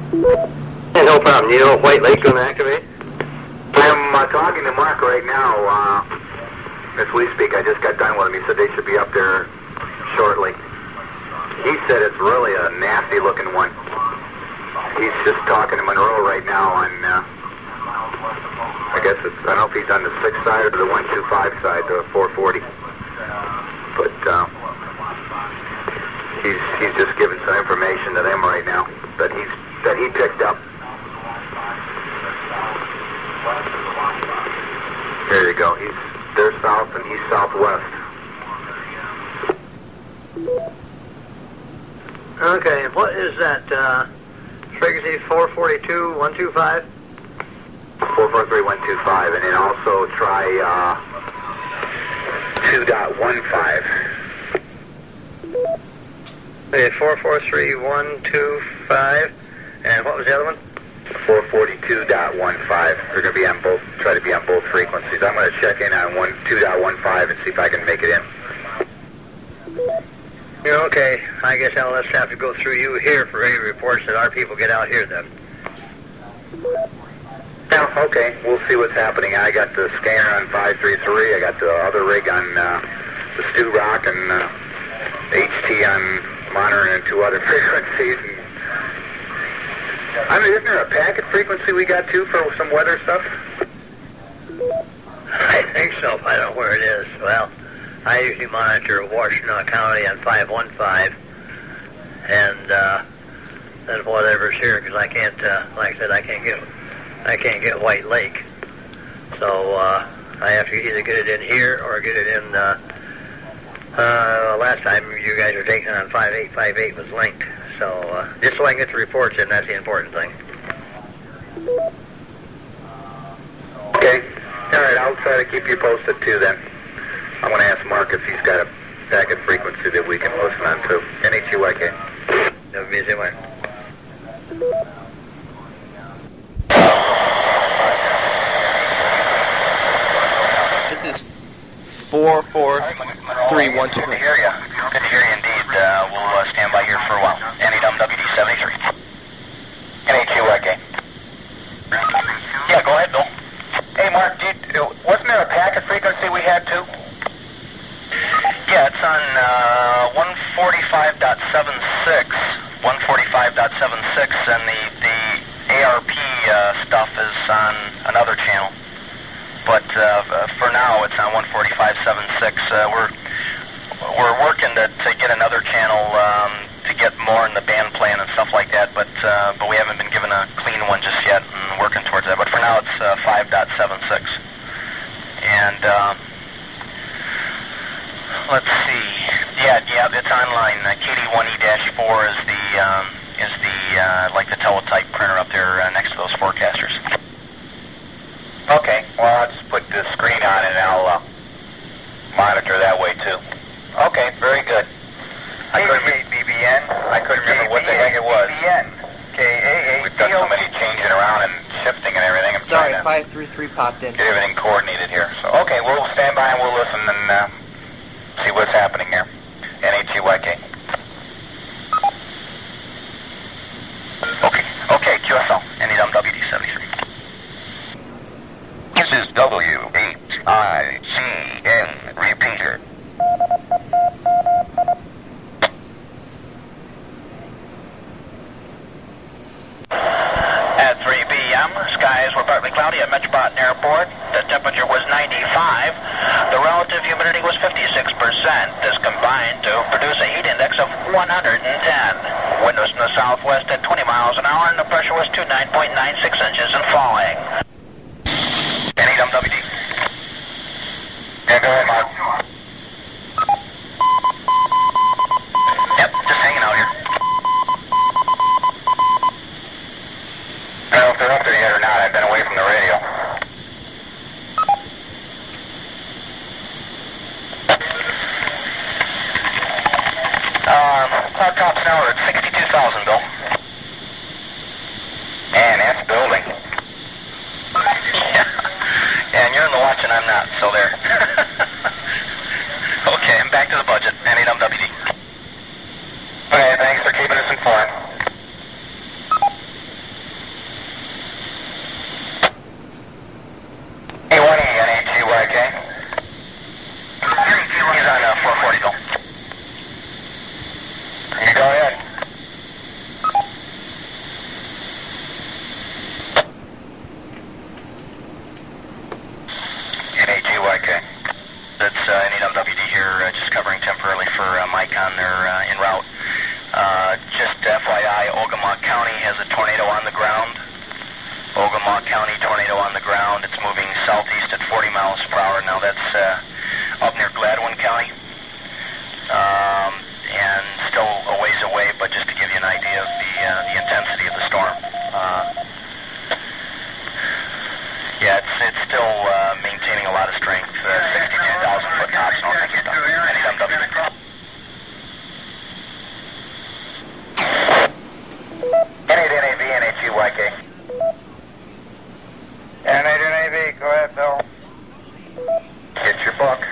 Yeah, no problem. You know if White Lake going to activate? I'm talking to Mark right now. As we speak, I just got done with him. He said they should be up there shortly. He said it's really a nasty-looking one. He's just talking to Monroe right now on, I guess it's, I don't know if he's on the 6 side or the 125 side, the 440. But he's just giving some information to them right now that he picked up. There you go. They're south and he's southwest. Okay, what is that? Frequency 442, 125? 443, 125, and then also try 2.15. Okay, 443, 125, and what was the other one? 442.15. They're going to be on both, try to be on both frequencies. I'm going to check in on 2.15 and see if I can make it in. Yeah, okay, I guess I'll just have to go through you here for any reports that our people get out here then. Yeah, okay, we'll see what's happening. I got the scanner on 533, I got the other rig on the Stew Rock, and HT on monitoring and 2 other frequencies. I mean, isn't there a packet frequency we got too for some weather stuff? I think so, I don't know where it is. Well, I usually monitor Washtenaw County on 515, and then whatever's here, because I can't, like I said, I can't get White Lake, so I have to either get it in here or get it in. Last time you guys were taking on 5858 was linked, so just so I can get the reports in, that's the important thing. Okay, all right, I'll try to keep you posted too then. I'm going to ask Mark if he's got a packet frequency that we can listen on to. NHUYK. That would be the way. This is 44312. Good to hear you. Good to hear you indeed. We'll stand by here for a while. NEWD 73. NHUYK. Yeah, go ahead, Bill. Hey, Mark, wasn't there a packet frequency we had too? Yeah, it's on 145.76, 145.76, and the ARP stuff is on another channel. But for now, it's on 145.76. We're working to get another channel to get more in the band plan and stuff like that. But we haven't been given a clean one just yet, and working towards that. But for now, it's 5.76, and let's see. Yeah, it's online. KD1E-4 is the like the teletype printer up there next to those forecasters. Okay, well, I'll just put the screen on and I'll monitor that way too. Okay, very good. I couldn't remember what the heck it was. BBN. We've done so many changing around and shifting and everything. I'm Sorry, trying 533 popped in. to get everything coordinated here. So, okay, we'll stand by and we'll listen and see what's happening here. NHUYK. Okay, QSL. NEWD 73. This is WHICN repeater. At 3 p.m., skies were partly cloudy at Metropolitan Airport. The temperature was 95. The relative humidity was 56%. This combined to produce a heat index of 110. Winds from the southwest at 20 miles an hour, and the pressure was 29.96 inches and falling. NEWD. Yeah, go ahead, Mark. Yep, just hanging out here. I don't know if they're up there yet or not. I've been away from the radio. Cloud tops now are at 62,000, Bill. Man, that's building. Yeah, and you're in the watch and I'm not, so there. Okay, I'm back to the budget. NEWD. Okay, thanks for keeping us informed. a tornado on the ground. Ogama County tornado on the ground. It's moving southeast at 40 miles per hour. Now that's up near Gladwin County. And still a ways away, but just to give you an idea of the intensity of the storm. Yeah, it's still maintaining a lot of strength. 62,000 foot tops north of Houston. NEWW. NAV, NHUYK. NAV, go ahead, Bill. Get your book.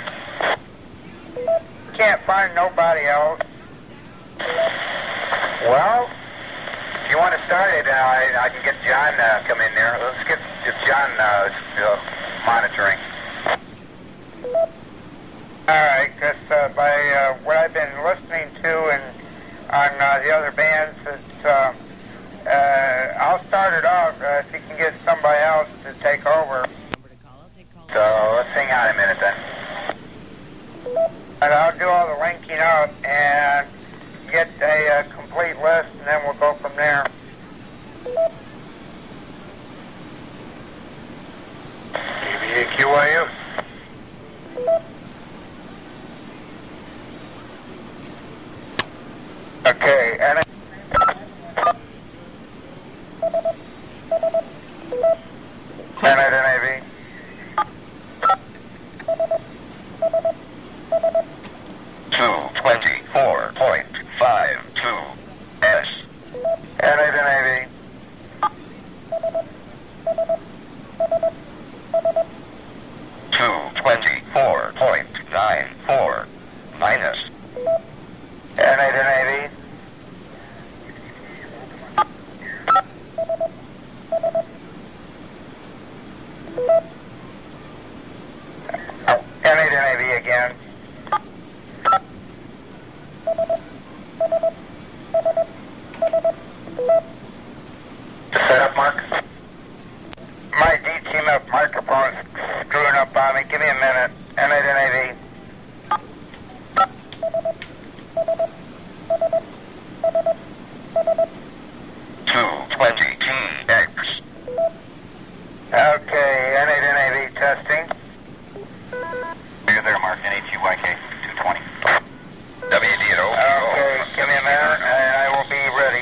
Can't find nobody else. Well, if you want to start it, I can get John come in there. Let's get John monitoring. All right, because by what I've been listening to and on the other bands, it's I'll start it off if you can get somebody else to take over. So let's hang on a minute then. And I'll do all the linking up and get a complete list, and then we'll go from there. KBAQIM. Okay, and NAV. S. NAV. 224.94 minus. NAV. NAV again. Set up, Mark. My D-Team-Up microphone's screwing up on me. Give me a minute. NAV. 220TX. Okay, NAV testing. You're there, Mark. NHUYK 220. WD at O. Okay, give me a minute, and I will be ready.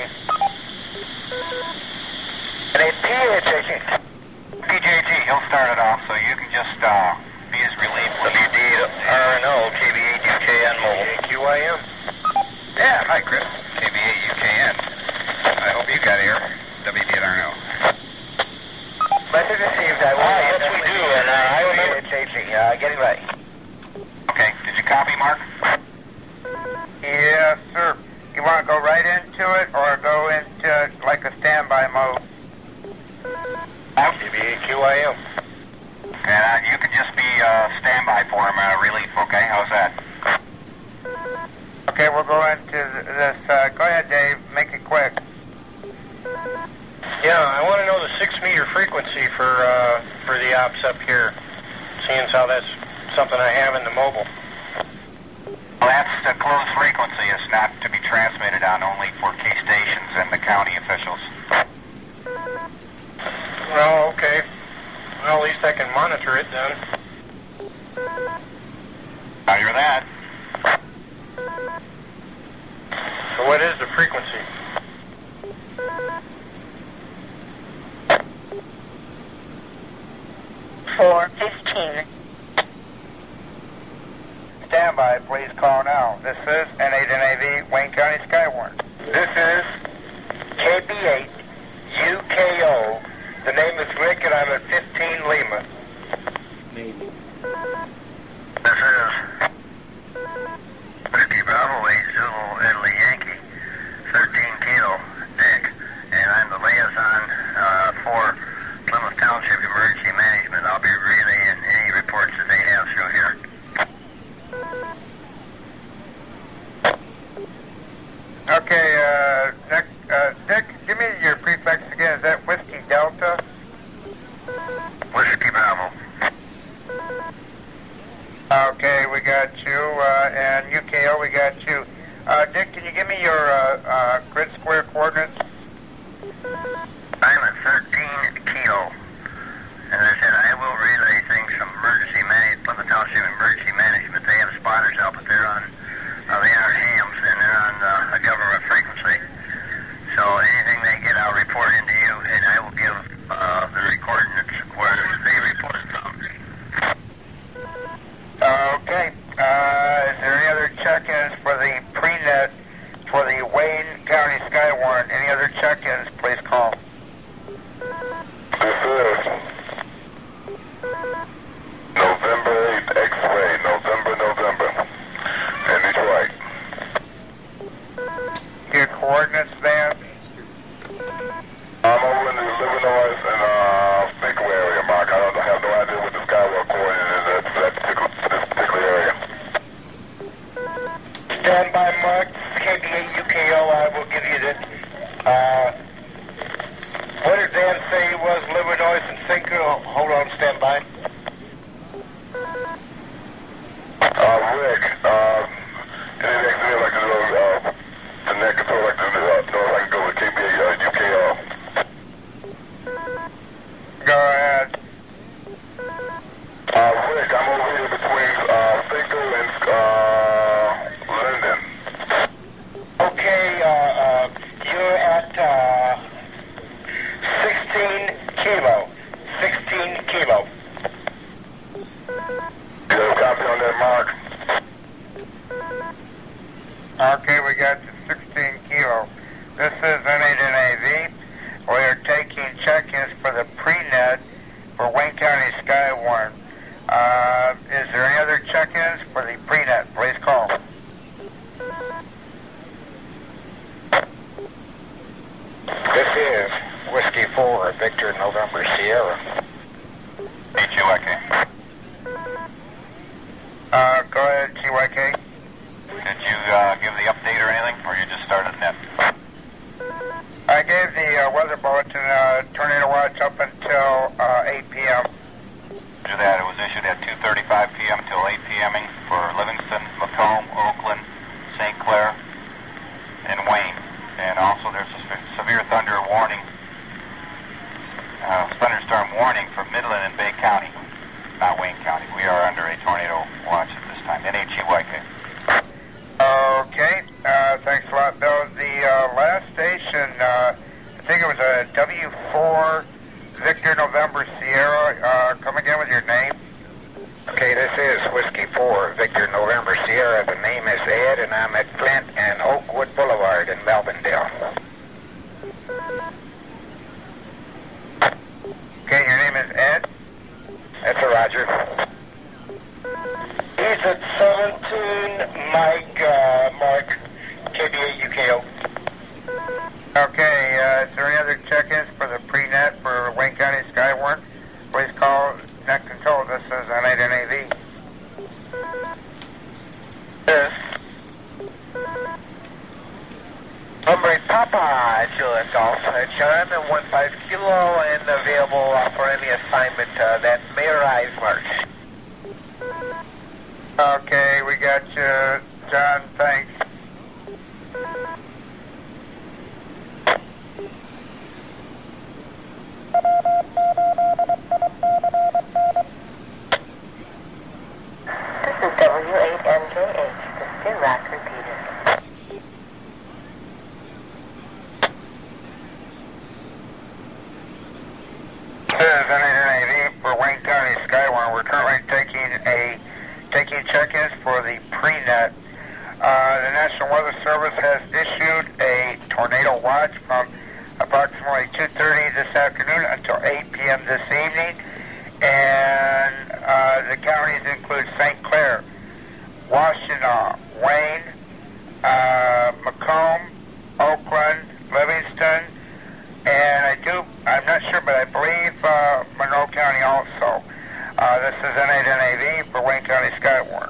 PJG, he'll start it off, so you can just be his relief. WD RNO, KBA UKN mobile. QIM. Yeah, hi, Chris. KBA UKN. I hope you got air. WD at RNO. Message received. I will. Yes, we do, and I remember. Getting ready. Okay, did you copy, Mark? Yes, sir. You want to go right into it or go into like a standby mode? KBA-QIM. And you can just be standby for him, relief, okay? How's that? Okay, we'll go into this. Go ahead, Dave. Make it quick. Yeah, I want to know the 6-meter frequency for the ops up here, seeing as how that's something I have in the mobile. Well, that's the closed frequency. It's not to be transmitted on, only for key stations and the county officials. Well, okay. Well, at least I can monitor it then. Now you're that. So what is the frequency? Standby, please call now. This is N8NAV, Wayne County Skywarn. This is KB8 UKO. The name is Rick, and I'm at 15 Lima. This is Whiskey Bravo 8 Zulu Italy Yankee 13 Kilo Dick, and I'm the liaison for Plymouth Township Emergency Management. I'll be relaying any reports that they have through here. Okay, next, Dick, give me your prefix again. Is that Whiskey Delta? Whiskey Bravo. Okay, we got you, and UKO, we got you. Dick, can you give me your grid square coordinates? I'm at 13 Kilo. As I said, I will relay things from emergency management, Plymouth Township Emergency Management. They have spotters out, but they're on, they are hams, and they're on a government frequency. So anything they get, I'll report into you, and I will give the coordinates where they report from. Okay. Is there any other check-ins for the pre-net for the Wayne County Skywarn? Any other check-ins, please call. This is November 8th, X-ray, November, in Detroit. Your coordinates, Van? I'm over in the Illinois and Finkel area, Mark. I don't have no idea what the Skywalk coordinate is for this particular area. Stand by, Mark. KBA UKO, I will give you this. What did Dan say he was? Illinois and Finkel? Hold on, stand by. Rick, anything there like the neck control, like the north, I can go with KBA UKO. Go ahead. Rick, I'm over here between Finkel and Linden. Okay, you're at 16 Kilo. 16 Kilo. You have a copy on that, Mark? Okay, we got you 16 Kilo. This is N8NAV. We are taking check-ins for the pre-net for Wayne County Skywarn. Is there any other check-ins for the pre-net? Please call. This is Whiskey 4, Victor November Sierra. HUIK. Go ahead, GYK. Did you give the update or anything, or you just started net? I gave the weather bulletin, tornado watch up until 8 p.m. Do that. It was issued at 2:35 p.m. till 8 p.m. for Livingston, Macomb, Oakland, St. Clair, and Wayne. And also there's a severe thunder warning, thunderstorm warning for Midland and Bay County, not Wayne County. We are under a tornado watch at this time. NHUYK. Okay, thanks a lot, Bill. The last station, I think it was a W4 Victor November Sierra. Come again with your name. Okay, this is Whiskey 4, Victor November Sierra. The name is Ed, and I'm at Flint and Oakwood Boulevard in Melvindale. Okay, your name is Ed? That's a Roger. He's at 17 Mike, Mark, KBA UKO. Okay, is there any other check-ins for the pre-net for Wayne County Skywarn? Please call net control. This is N8NAV. Yes. Hombre Papa, Julius Golf, John, 15 Kilo, and available for any assignment that may arise, Mark. Okay, we got you, John. Thanks. This is W8NJH, the Stirac repeater. This is N8NAV for Wayne County Skywarn. We're currently taking check-ins for the pre-net. The National Weather Service has issued a tornado watch from approximately 2:30 this afternoon until 8 p.m. this evening. And the counties include St. Clair, Washtenaw, Wayne, Macomb, Oakland, Livingston, and I'm not sure, but I believe Monroe County also. This is N8NAV for Wayne County Skywarn.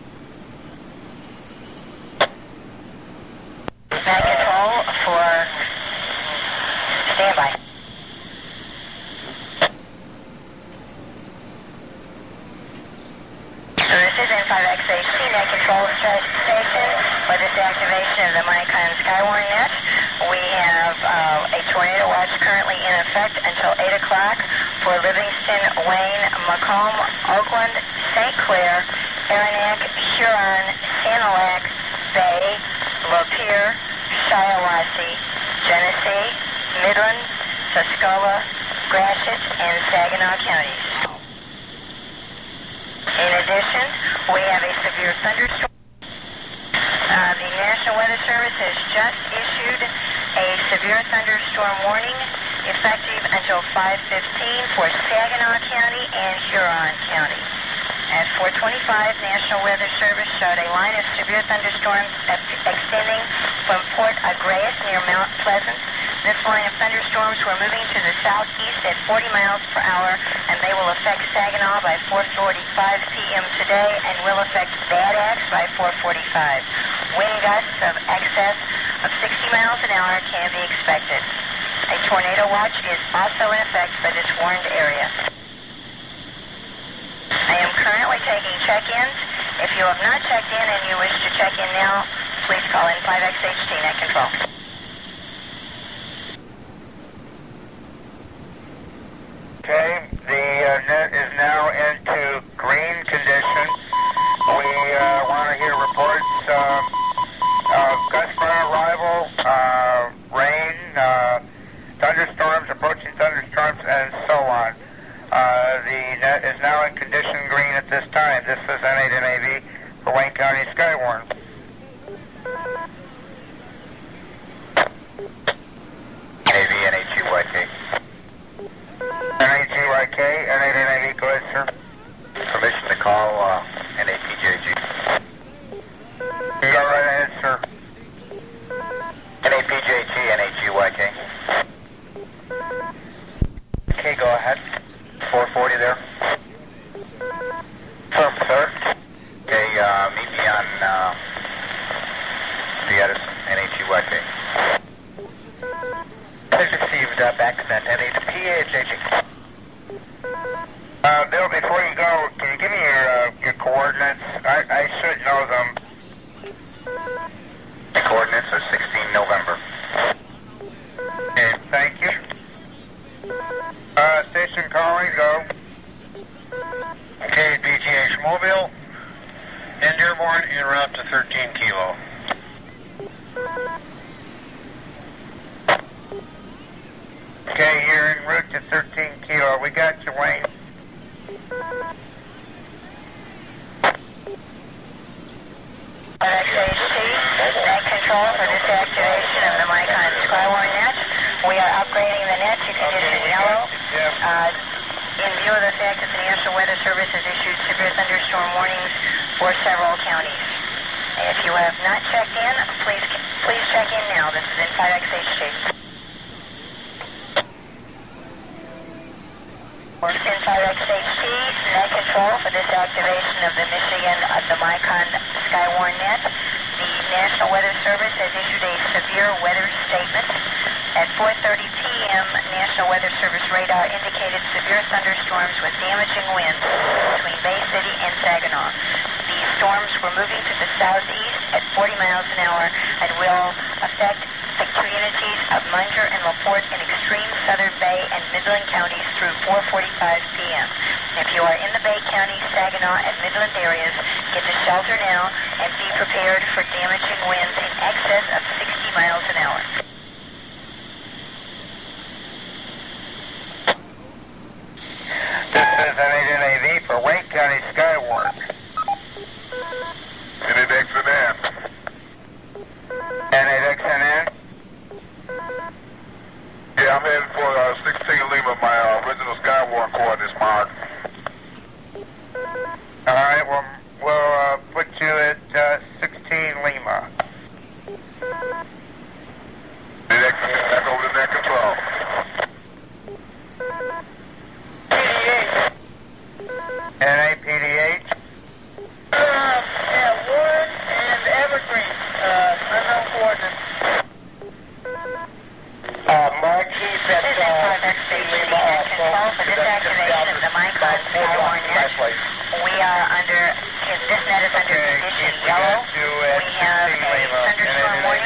Net control for of the Micon Skywarn net. We have a tornado watch currently in effect until 8 o'clock for Livingston, Wayne, Macomb, Oakland, St. Clair, Aranac, Huron, Sanilac, Bay, Lapeer, Shiawassee, Genesee, Midland, Tuscola, Gratiot, and Saginaw counties. In addition, we have a severe thunderstorm. The National Weather Service has just issued a severe thunderstorm warning effective until 5:15 for Saginaw County and Huron County. At 4:25, National Weather Service showed a line of severe thunderstorms extending from Port Agreas near Mount Pleasant. This line of thunderstorms were moving to the southeast at 40 miles per hour, and they will affect Saginaw by 4:45 p.m. today and will affect Bad Axe by 4:45. Wind gusts of excess of 60 miles an hour can be expected. A tornado watch is also in effect for this warned area. I am currently taking check-ins. If you have not checked in and you wish to check in now, please call in 5XHT Net Control. Okay, the net is now into green condition. We want to hear reports of gust front arrival, rain, thunderstorms, approaching thunderstorms, and so on. The net is now in condition green at this time. This is N8NAV for Wayne County Skywarn. NAV, NHUYK. NHUYK, N8NAV, go ahead, sir. Permission to call NAPJG. Go right ahead, sir. NAPJG, NHUYK. Okay, go ahead. 440 there. Firm, sir. Okay, meet me on the Edison, NHUYK. Please received back to that NAPJG. Bill, before you go, can you give me your coordinates? I should know them. The coordinates are 16 November. Okay, thank you. Station calling, go. Okay, BGH Mobile, and Dearborn en route to 13 Kilo. Okay, you're en route to 13 Kilo. We got you, Wayne. NXHT, net control for disactivation of the Micon Skywarn net. We are upgrading the net to condition yellow. In view of the fact that the National Weather Service has issued severe thunderstorm warnings for several counties. If you have not checked in, please check in now. This is in 5XHT. In 5XHT, net control for this activation of the Michigan of the Micon Skywarn net. The National Weather Service has issued a severe weather statement. At 4:30 p.m., National Weather Service radar indicated severe thunderstorms with damaging winds between Bay City and Saginaw. These storms were moving to the southeast at 40 miles an hour and will affect the communities of Munger and LaPorte in extreme southern Bay and Midland counties through 4:45 p.m. If you are in the Bay County, Saginaw, and Midland areas, get to shelter now and be prepared for damaging winds in excess of 60 miles an hour. This is N8NAV for Wayne County Skywarn. N8XNN. N8XNN. Yeah, I'm heading for 16 Lima. My original Skywarn coordinates marked. All right, well, we'll put you at 16 Lima. N8XNN, back over to net control. NAPDH. Yeah, Warren and Evergreen, unknown coordinates. Mark, he's at 16 Lima also. For disactivation of the Micon Skywarn net, we are under, this net is under condition yellow. We have a thunderstorm warning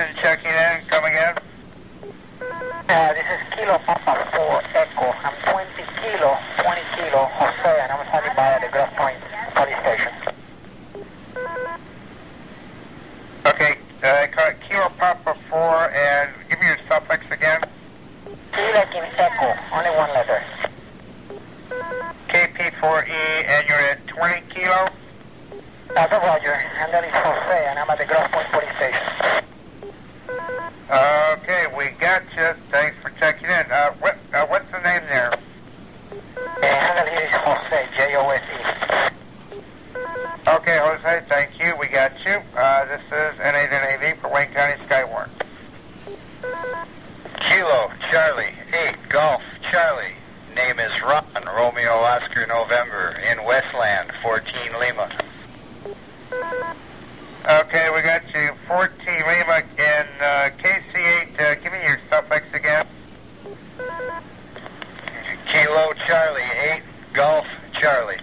person checking in. Come again. This is Kilo Papa 4 Echo. I'm 20 Kilo, Jose, and I'm standing by at the Grosse Pointe police station. Okay, Kilo Papa 4, and give me your suffix again. Kilo in Echo, only one letter. KP4E, and you're at 20 Kilo? That's a Roger, and that is Jose, and I'm at the Grosse Pointe police station. Okay, we got you. Thanks for checking in. What's the name there? The handle here is Jose, J-O-S-E. Okay, Jose, thank you. We got you. This is N8NAV for Wayne County Skywarn. Kilo, Charlie, 8, Golf, Charlie. Name is Ron, Romeo Oscar November, in Westland, 14 Lima. Okay, we got you. 14 Lima in KC8. Give me your suffix again. Kilo, Charlie, 8, Golf, Charlie.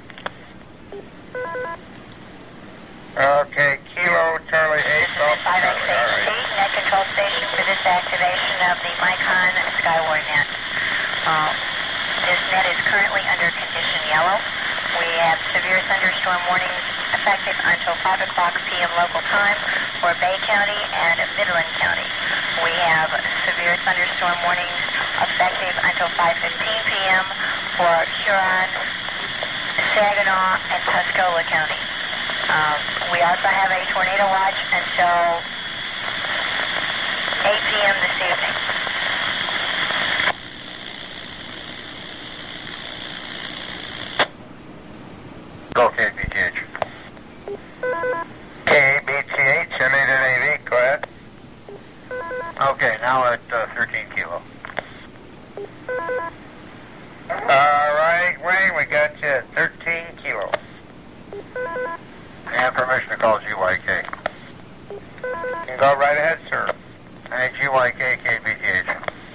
Okay, Kilo, Charlie, 8, Golf, Charlie. All right. Net control station for this activation of the Micon Skywarn net. This net is currently under condition yellow. We have severe thunderstorm warnings effective until 5 o'clock p.m. local time for Bay County and Midland County. We have severe thunderstorm warnings effective until 5:15 p.m. for Huron, Saginaw, and Tuscola County. We also have a tornado watch until 8 p.m. this evening. Go KBTH. KBTH, N8NAV, go ahead. Okay, now at 13 Kilo. All right, Wayne, we got you at 13 Kilo. And permission to call GYK. You can go right ahead, sir. Hey, GYK, KBTH.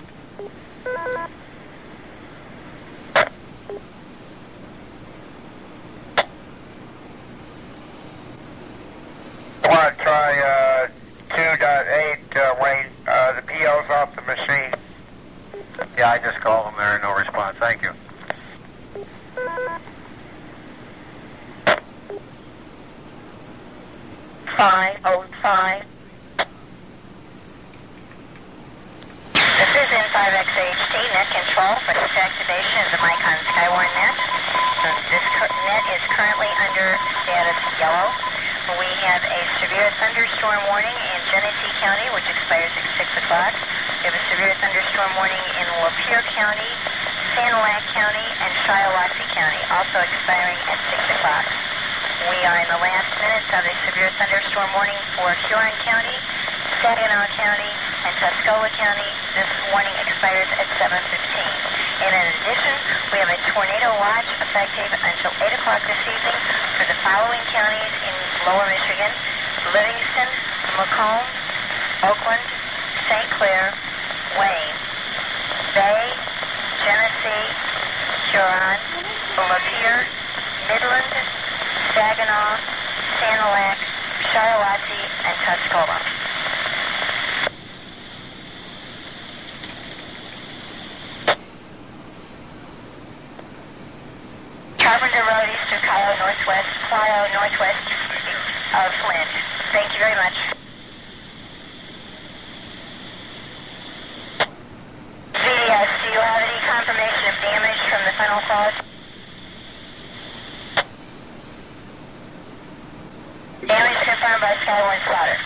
I want to try 2.8, Wayne. The PO's off the machine. Yeah, I just called them there, no response. Thank you. This is N5XHT net control for this activation of the Micon Skywarn net. This net is currently under status yellow. We have a severe thunderstorm warning in Genesee County, which expires at 6 o'clock. We have a severe thunderstorm warning in Lapeer County, Sanilac County, and Shiawassee County, also expiring at 6 o'clock. We are in the last minutes of a severe thunderstorm warning for Huron County, Saginaw County, and Tuscola County. This warning expires at 7:15. And in addition, we have a tornado watch effective until 8 o'clock this evening for the following counties in Lower Michigan: Livingston, Macomb, Oakland, St. Clair, Wayne, Bay, Genesee, Huron, Lapeer, Midland, Saginaw, Sanilac, Shiawassee, and Tuscola. Carpenter Road, east of Clio, northwest of Flint. Thank you very much. VDS, do you have any confirmation of damage from the final cause? Damage confirmed by Skywarn Spotter.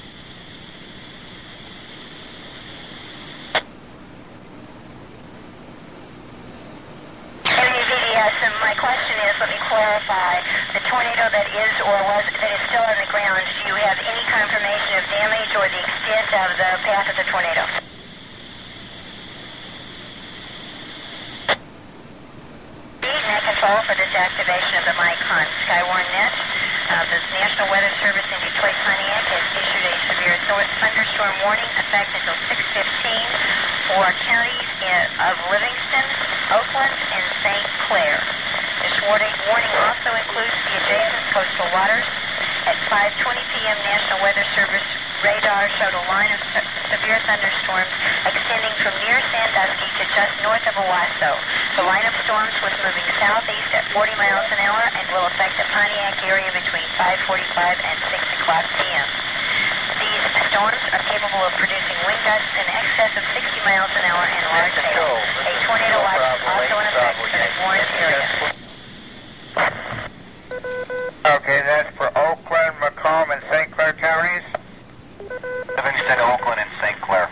VDS, and my question is, let me clarify, the tornado that is still on the ground, do you have any confirmation of damage or the extent of the path of the tornado? Net control for this activation of the Micon Skywarn net. The National Weather Service in Detroit, Pontiac has issued a severe thunderstorm warning effective until 6:15 for counties of Livingston, Oakland, and St. Clair. This warning also includes the adjacent coastal waters. At 5:20 p.m., National Weather Service radar showed a line of severe thunderstorms extending from near Sandusky to just north of Owasso. The line of storms was moving southeast at 40 miles an hour and will affect the Pontiac area between 5:45 and 6 o'clock p.m. These storms are capable of producing wind gusts in excess of 60 miles an hour and large hail. A tornado watch is also in effect for the Warren area. Okay, that's for Oakland, Macomb, and St. Clair counties. Livingston, Oakland, and St. Clair.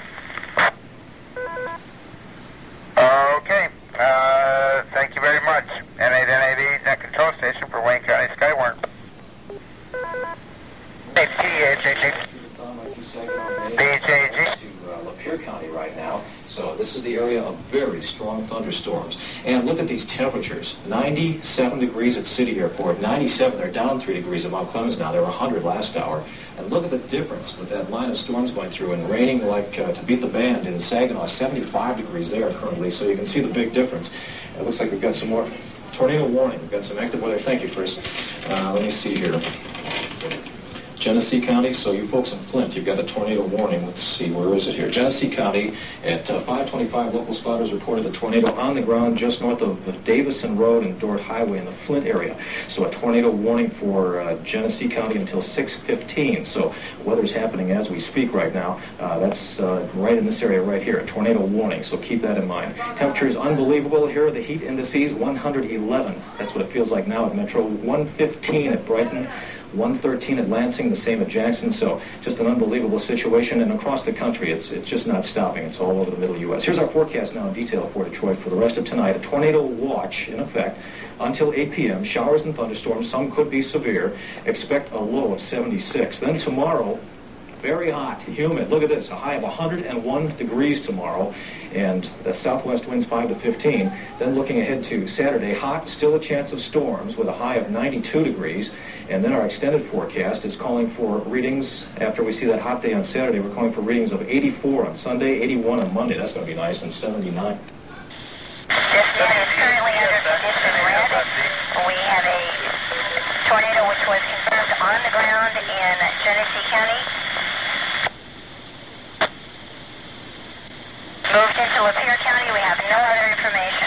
Okay, thank you very much. N8NAV, Net Control Station for Wayne County Skywarn. BJG. To Lapeer County right now. So this is the area of very strong thunderstorms. And look at these temperatures. 97 degrees at City Airport. 97. They're down 3 degrees at Mount Clemens now. They were 100 last hour. And look at the difference with that line of storms going through and raining like to beat the band in Saginaw. 75 degrees there currently. So you can see the big difference. It looks like we've got some more tornado warning. We've got some active weather. Thank you, Chris. Let me see here. Genesee County, so you folks in Flint, you've got a tornado warning. Let's see, where is it here? Genesee County at 5:25, local spotters reported a tornado on the ground just north of Davison Road and Dort Highway in the Flint area. So a tornado warning for Genesee County until 6:15. So weather's happening as we speak right now. That's right in this area right here, a tornado warning, so keep that in mind. Temperature is unbelievable. Here are the heat indices, 111. That's what it feels like now at Metro. 115 at Brighton. 113 at Lansing, the same at Jackson. So just an unbelievable situation. And across the country, it's just not stopping. It's all over the middle U.S. Here's our forecast now in detail for Detroit for the rest of tonight. A tornado watch in effect until 8 p.m. Showers and thunderstorms. Some could be severe. Expect a low of 76. Then tomorrow, very hot, humid. Look at this, a high of 101 degrees tomorrow, and the southwest winds 5 to 15. Then looking ahead to Saturday, hot, still a chance of storms with a high of 92 degrees. And then our extended forecast is calling for readings, after we see that hot day on Saturday, we're calling for readings of 84 on Sunday, 81 on Monday. That's going to be nice, and 79. This man is currently under condition red. We have a tornado which was confirmed on the ground in Genesee County. Moved into Lapeer County. We have no other information.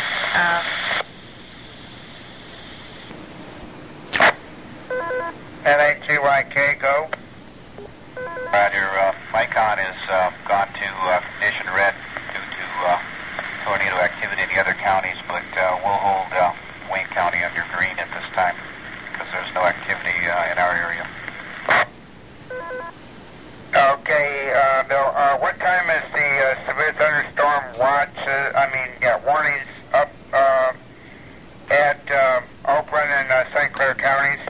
N8GYK, go. Roger, Micon has gone to condition red due to tornado activity in the other counties, but we'll hold Wayne County under green at this time because there's no activity in our area. Okay, Bill, what time is the severe thunderstorm watch, warnings up at Oakland and St. Clair counties?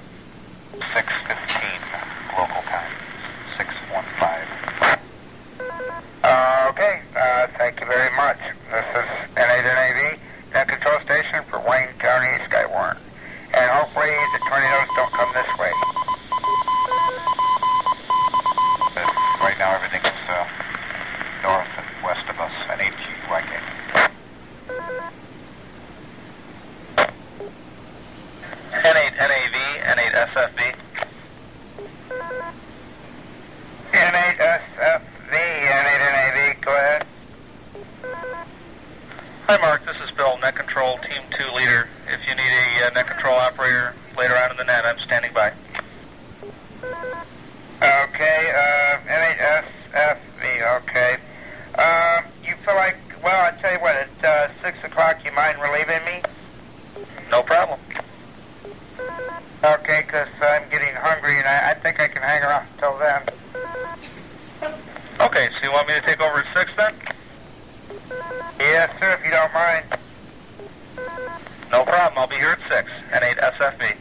6:15 local time. 6:15. Okay, thank you very much. This is N8NAV, Net Control Station for Wayne County Skywarn. And hopefully the tornadoes don't come this way. Right now everything's north and west of us, N8GYK. N8NAV, N8SFB. N8SFV, N8NAV, go ahead. Hi Mark, this is Bill, Net Control Team 2 leader. If you need a Net Control operator later on in the net, I'm standing by. Okay, N8SFV, okay. You feel like, well, I tell you what, at 6 o'clock, you mind relieving me? No problem. Okay, because I'm getting hungry, and I think I can hang around until then. Okay, so you want me to take over at 6 then? Yes, sir, if you don't mind. No problem, I'll be here at 6, N8SFB.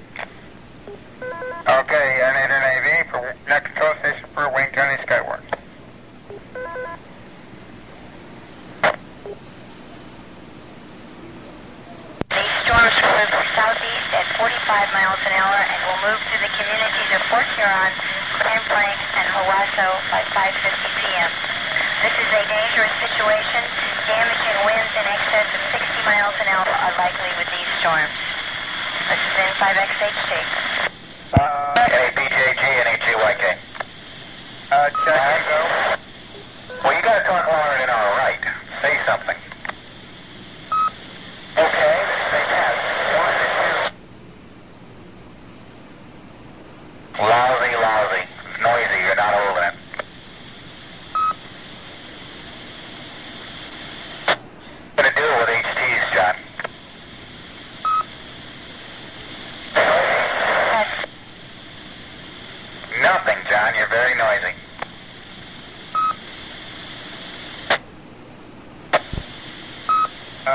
Okay, N8NAV for Net Control Station for Wayne County Skywarn. These storms will move southeast at 45 miles an hour and will move through the communities of Port Huron, Grand Blanc, and Owasso by 5:50 p.m. This is a dangerous situation. Damaging winds in excess of 60 miles an hour are likely with these storms. This is N5XHT. NABJG, NHJYK.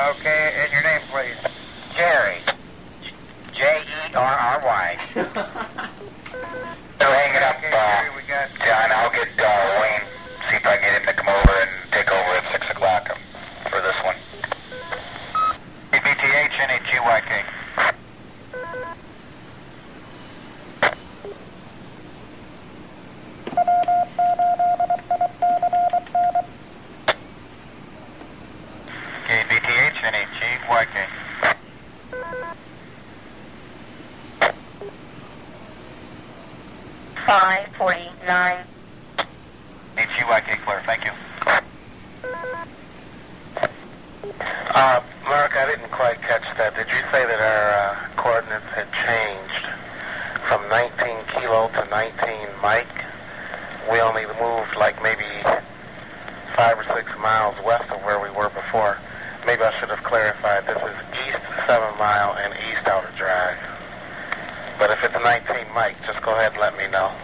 Okay, and your name, please. Jerry. Jerry. So hang it up, Okay, Jerry, we got... John. I'll get Wayne, see if I can get him to come over and take over at 6 o'clock for this one. BTH, NHGYK. KBTH, NHGYK. 549. HUYK clear, thank you. Mark, I didn't quite catch that. Did you say that our coordinates had changed from 19 Kilo to 19 Mike? We only moved like maybe 5 or 6 miles west of where we were before. Maybe I should have clarified. This is East 7 Mile and East Outer Drive. But if it's 19 Mike, just go ahead and let me know.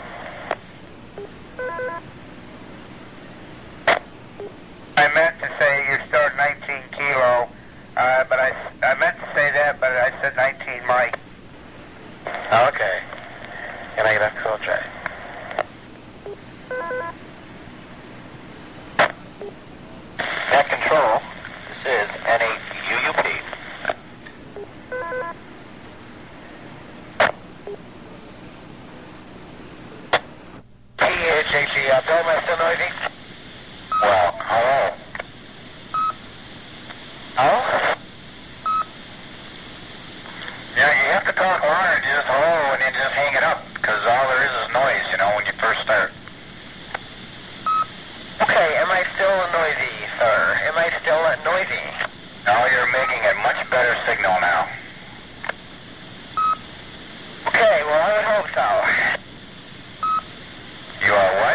I meant to say you're still at 19 Kilo, but I meant to say that, but I said 19 Mike. Okay. And I got to try. Net control, this is NAUUP. THHE, tell me still noisy? Well, hello. Oh? Yeah, you have to talk louder, just hello, and then just hang it up, because all there is noise, you know, when you first start. Okay, am I still noisy, sir? Am I still noisy? Now you're making a much better signal now. Okay, well, I would hope so. You are what?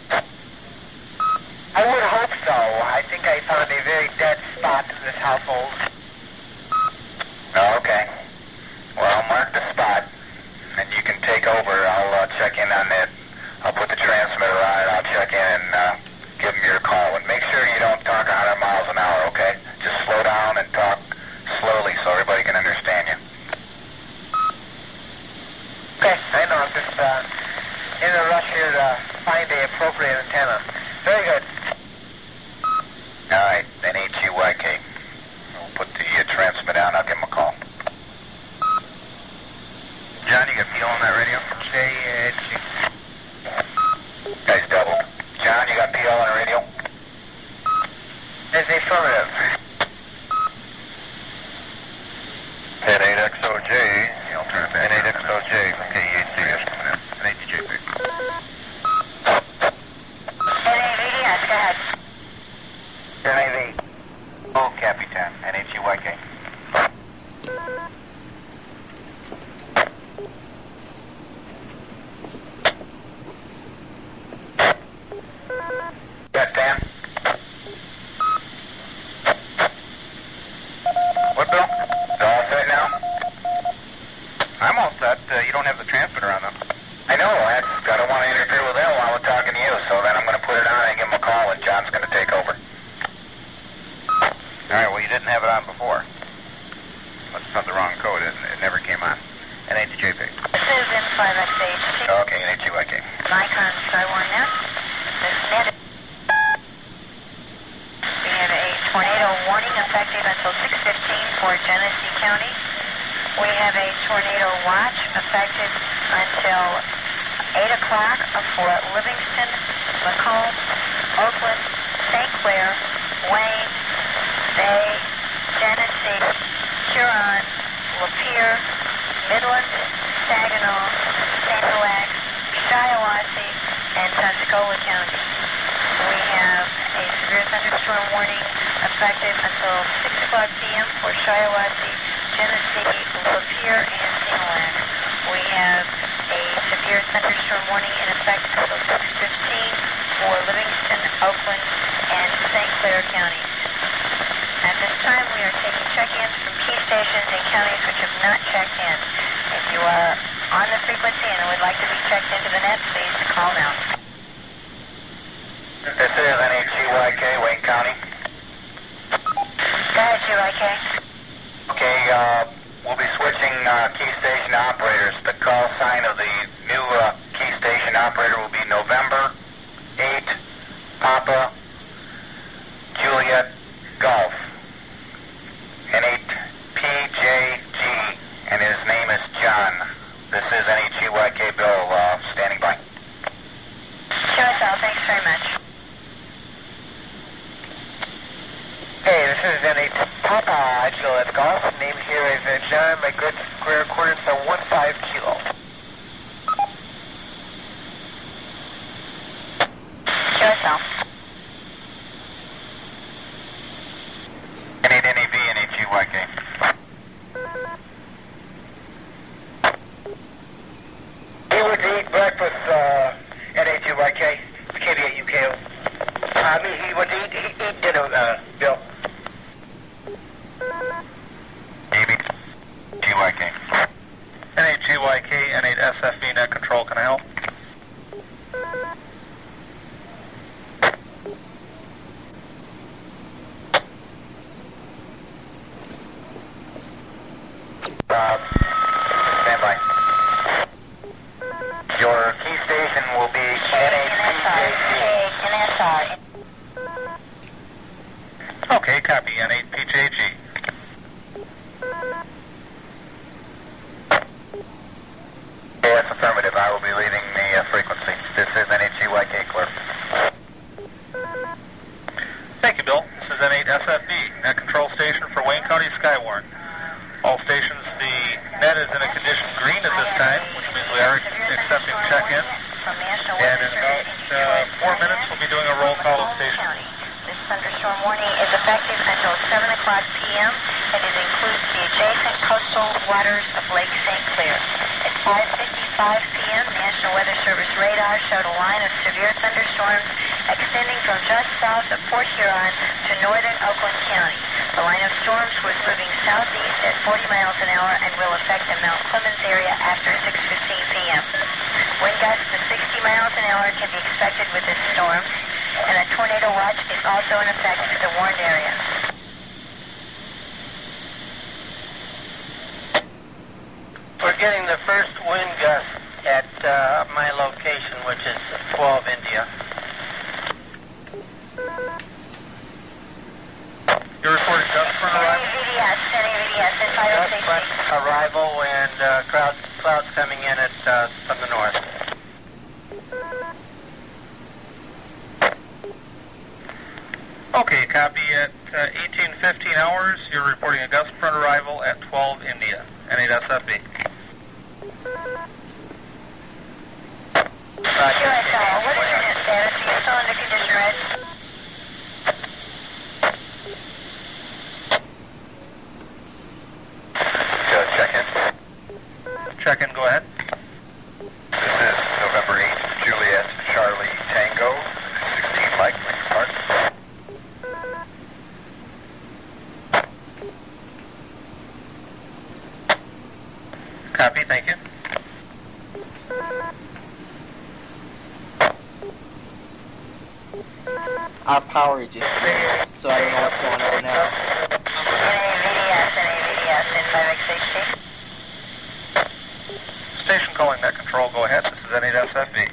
I would hope so. I think I found a very dead spot in this household. Oh, okay. Well, I'll mark the spot, and you can take over. I'll check in on that. I'll put the transmitter on it. I'll check in and give them your call. And make sure you don't talk 100 miles an hour, okay? Just slow down and talk slowly so everybody can understand you. Okay, I know. I'm just in a rush here to find the appropriate antenna. Very good. All right, NHUYK. We'll put the transmitter on. I'll give them a call. John, you got PO on that radio? Guys, double. John, you got PO on the radio? It's the affirmative. N8XOJ. I'll turn it back. N8XOJ from KEHC. NHJP. NAVDS, go ahead. NAV. Oh, Capitan. NHUYK. Got Dan? What, Bill? All set now? I'm all set. You don't have the transmitter on, though. I know. I don't want to interfere with them while we're talking to you, so then I'm going to put it on and give them a call, and John's going to take over. All right, well, you didn't have it on before. Must have the wrong code. It never came on. NHJP. This is N5XH. Okay, NHUYK. Nikon Skywarn net. This net is... We have a tornado warning effective until 6:15 for Genesee County. We have a tornado watch effective until 8 o'clock for Livingston, Macomb, Oakland, St. Clair, Wayne, Bay, Genesee, Huron, Lapeer, Midland, Saginaw, St. Louis, Shiawassee, and Tuscola County. We have a severe thunderstorm warning effective until 6 o'clock p.m. for Shiawassee, Genesee, Lapeer, and St. Louis. We have a severe thunderstorm warning in effect until 6:15 for Livingston, Oakland, and St. Clair counties. At this time, we are taking check-ins from key stations in counties which have not checked in. If you are on the frequency and would like to be checked into the net, please call now. This is NHUYK, Wayne County. Go ahead, GYK. station operators. The call sign of the new key station operator will be November 8 Papa Juliet Golf. N8 PJG, and his name is John. This is NHEYK Bill, standing by. QSL, thanks very much. Hey, this is N8 Papa Juliet Golf. Name here is John. My good square coordinates are 15 kilo. QSL. N8 NAV, NHEYK. He would eat breakfast, NHEYK, KB8 UKO. He would eat dinner, Bill. GYK. NHGYK, N8 SFV, net control, can I help? Stand by. Your key station will be N8PJG. NSR. Okay, copy, N8PJG. Yes, affirmative. I will be leading the frequency. This is NHEYK, clear. Thank you, Bill. This is N8 SFV, net control station for Wayne County Skywarn. All stations, the net is in a condition green at this time, which means we are accepting check-in. And in about 4 minutes, we'll be doing a roll call of stations. This thunderstorm warning is effective until 7 o'clock p.m. and it includes the adjacent coastal waters of Lake St. Clair. At 5:55 p.m., National Weather Service radar showed a line of severe thunderstorms extending from just south of Port Huron to northern Oakland County. The line of storms was moving southeast at 40 miles an hour and will affect the Mount Clemens area after 6:15 p.m. Wind gusts to 60 miles an hour can be expected with this storm, and a tornado watch is also in effect for the warned area. We're getting the first wind gust at my location, which is 12 India. You're reporting dust front arrival? NAVDS at 506. Dust front arrival and clouds coming in from the north. Okay, copy. At 18:15 hours, you're reporting a gust front arrival at 12 India, N8 SFV. QSL, what's your net status? Are you still under condition red? Check-in. Check-in, go ahead. This is November 8, Juliet Charlie Tango, 16 Mike, Lincoln Park. Copy, thank you. Our power just failed, so I don't know what's going on now. NAVDS at 5XHT. Station calling net control, go ahead. This is N8 SFV.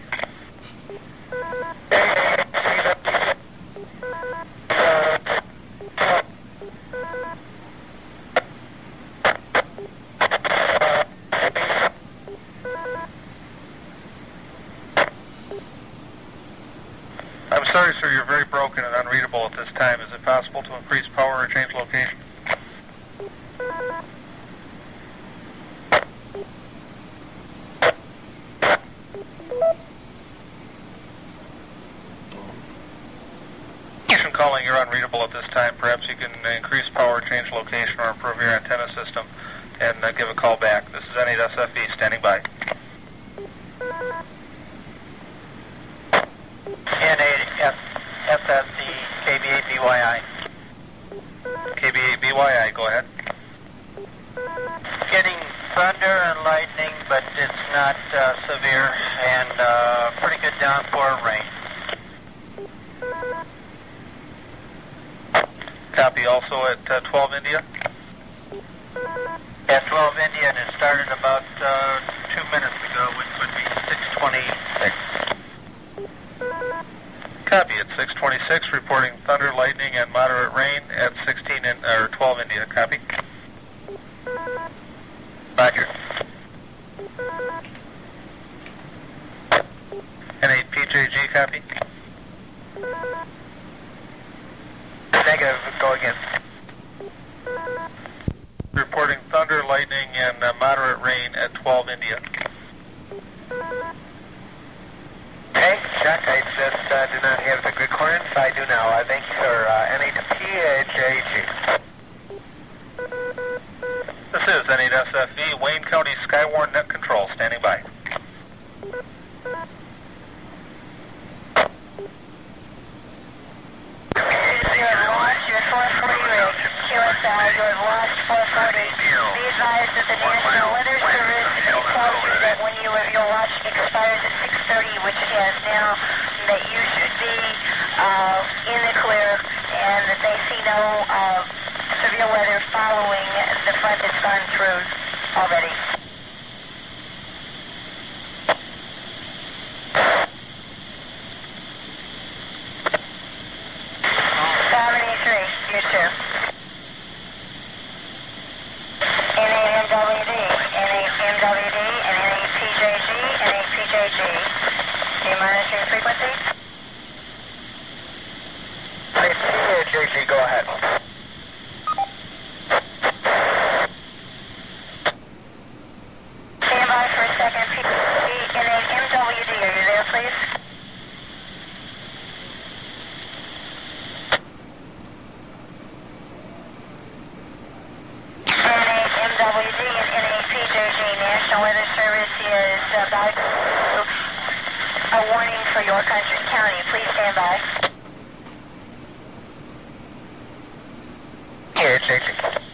I'm sorry, sir, you're very broken and unreadable at this time. Is it possible to increase power or change location? Station calling, you're unreadable at this time. Perhaps you can increase power, change location, or improve your antenna system, and give a call back. This is N8 SFV, standing by. N8 FSC KB8 BYI. KB8 BYI, go ahead. Getting thunder and lightning, but it's not severe, and pretty good downpour rain. Copy, also at 12 India. At 12 Indian, it started about 2 minutes ago, which would be 6:26. Copy at 6:26, reporting thunder, lightning, and moderate rain at 12 India. Copy. Roger. N8 PJG, copy. Negative, go again. Reporting thunder, lightning, and moderate rain at 12 India. Okay, check. I just do not have the good clearance. I do now. Thank you, sir. N8PJG. This is N8SFV, Wayne County Skywarn Net Control, standing by. You have lost your 440 rig. QSI, you have lost 440. Be advised that the National Weather Service tells you that when your watch expires at 6:30, which it has now, that you should be in the clear, and that they see no severe weather following the front that's gone through already. You too. N8MWD, N8MWD, and N8PJG, N8PJG. Do you monitor your frequency? PJG, go ahead. Stand by for a second. PJG, N8MWD, are you there, please? N8MWD and N8PJG, National Weather Service is about a warning for your country and county. Please stand by. PJG.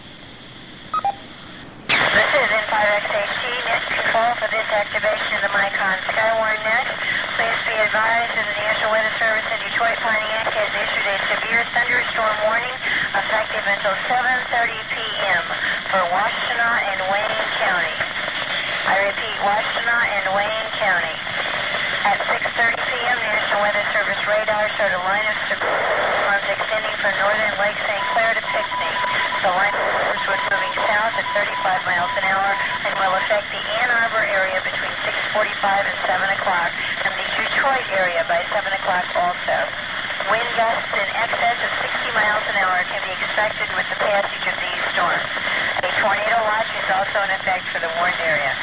This is N5XHT, net control for this activation of the Micon Skywarn net. Please be advised that the National Weather Service in Detroit, Pontiac has issued a severe thunderstorm warning effective until 7:30 p.m. for Washtenaw and Wayne County. I repeat, Washtenaw and Wayne County. At 6:30 p.m., National Weather Service radar showed a line of storms extending from northern Lake St. Clair to Pinckney. The line of storms was moving south at 35 miles an hour and will affect the Ann Arbor area between 6:45 and 7 o'clock, and the Detroit area by 7 o'clock also. Wind gusts in excess of 60 miles an hour can be expected with the passage of these storms. A tornado watch is also in effect for the warned area.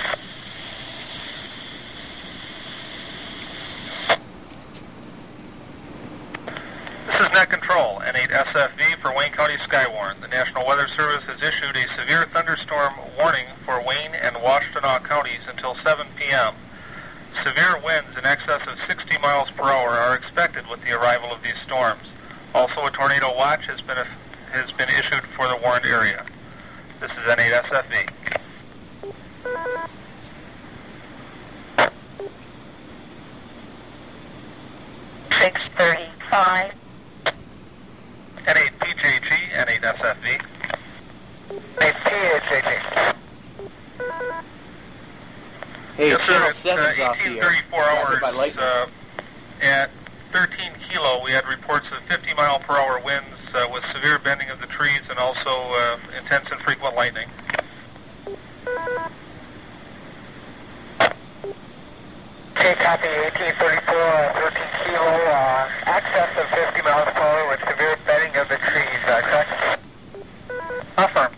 This is Net Control, N8SFV for Wayne County Skywarn. The National Weather Service has issued a severe thunderstorm warning for Wayne and Washtenaw counties until 7 p.m. Severe winds in excess of 60 miles per hour are expected with the arrival of these storms. Also, a tornado watch has been issued for the warned area. This is N8SFV. .635. N8PJG, N8SFV. PJG. Hey, Yes, Channel sir. 7's off the air. 1834 hours. By lightning. At 13 kilo, we had reports of 50 mile per hour winds with severe bending of the trees and also intense and frequent lightning. Okay, copy. 1834, 13 kilo, excess of 50 miles per hour with severe bending of the trees, correct? Affirm.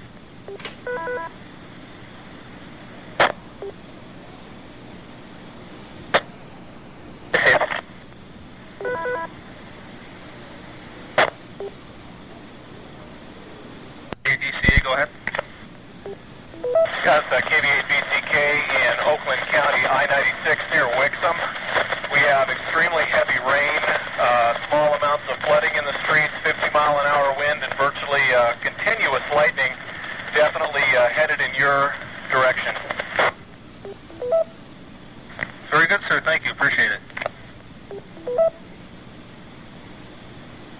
DCA, go ahead. That's KV8BCK in Oakland County, I-96 near Wixom. We have extremely heavy rain, small amounts of flooding in the streets, 50-mile-an-hour wind, and virtually continuous lightning, definitely headed in your direction. Very good, sir. Thank you. Appreciate it.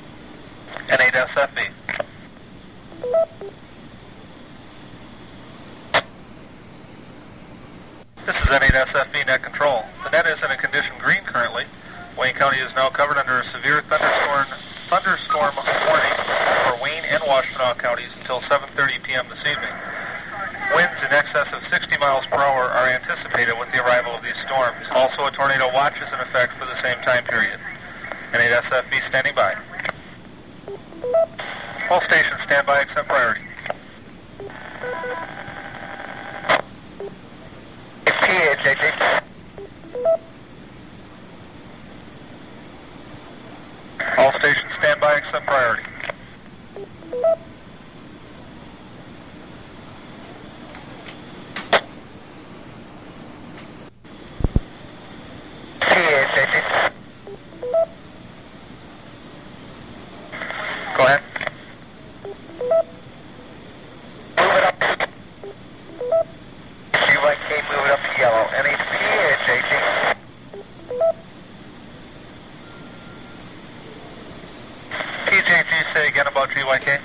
N8SFV. N8SFB net control. The net is in a condition green currently. Wayne County is now covered under a severe thunderstorm warning for Wayne and Washtenaw counties until 7:30 p.m. this evening. Winds in excess of 60 miles per hour are anticipated with the arrival of these storms. Also, a tornado watch is in effect for the same time period. N8SFB standing by. All stations stand by except priority. All stations stand by except priority. Go ahead. Move it up. GYK, move it up to yellow. NHPHHD. PJG, say again about GYK.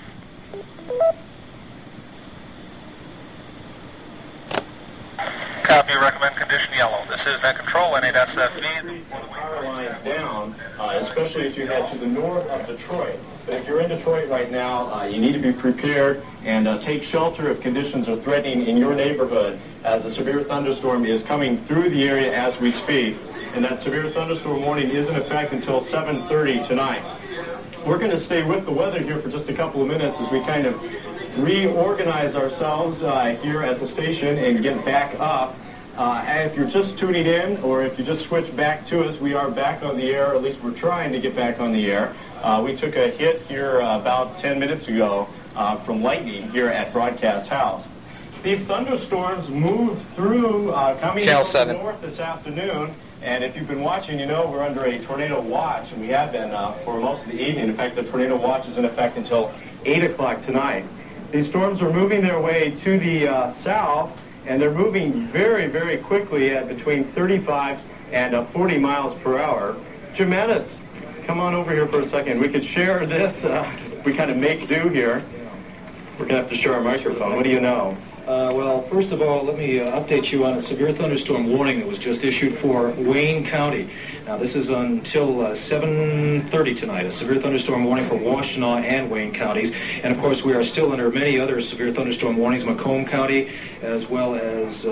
Copy, recommend condition yellow. This is net control, N8SFB. Power lines down, especially as you head to the north of Detroit. But if you're in Detroit right now, you need to be prepared and take shelter if conditions are threatening in your neighborhood, as a severe thunderstorm is coming through the area as we speak. And that severe thunderstorm warning is in effect until 7:30 tonight. We're going to stay with the weather here for just a couple of minutes as we kind of reorganize ourselves here at the station and get back up. And if you're just tuning in, or if you just switch back to us, we are back on the air. At least we're trying to get back on the air. We took a hit here about 10 minutes ago from lightning here at Broadcast House. These thunderstorms moved through coming from the north this afternoon. And if you've been watching, you know we're under a tornado watch, and we have been for most of the evening. In fact, the tornado watch is in effect until 8 o'clock tonight. These storms are moving their way to the south, and they're moving very, very quickly at between 35 and 40 miles per hour. Jim Ennis, come on over here for a second. We could share this. We kind of make do here. We're going to have to share our microphone. What do you know? Well, first of all, let me update you on a severe thunderstorm warning that was just issued for Wayne County. Now, this is until 7:30 tonight, a severe thunderstorm warning for Washtenaw and Wayne counties. And, of course, we are still under many other severe thunderstorm warnings, Macomb County, as well as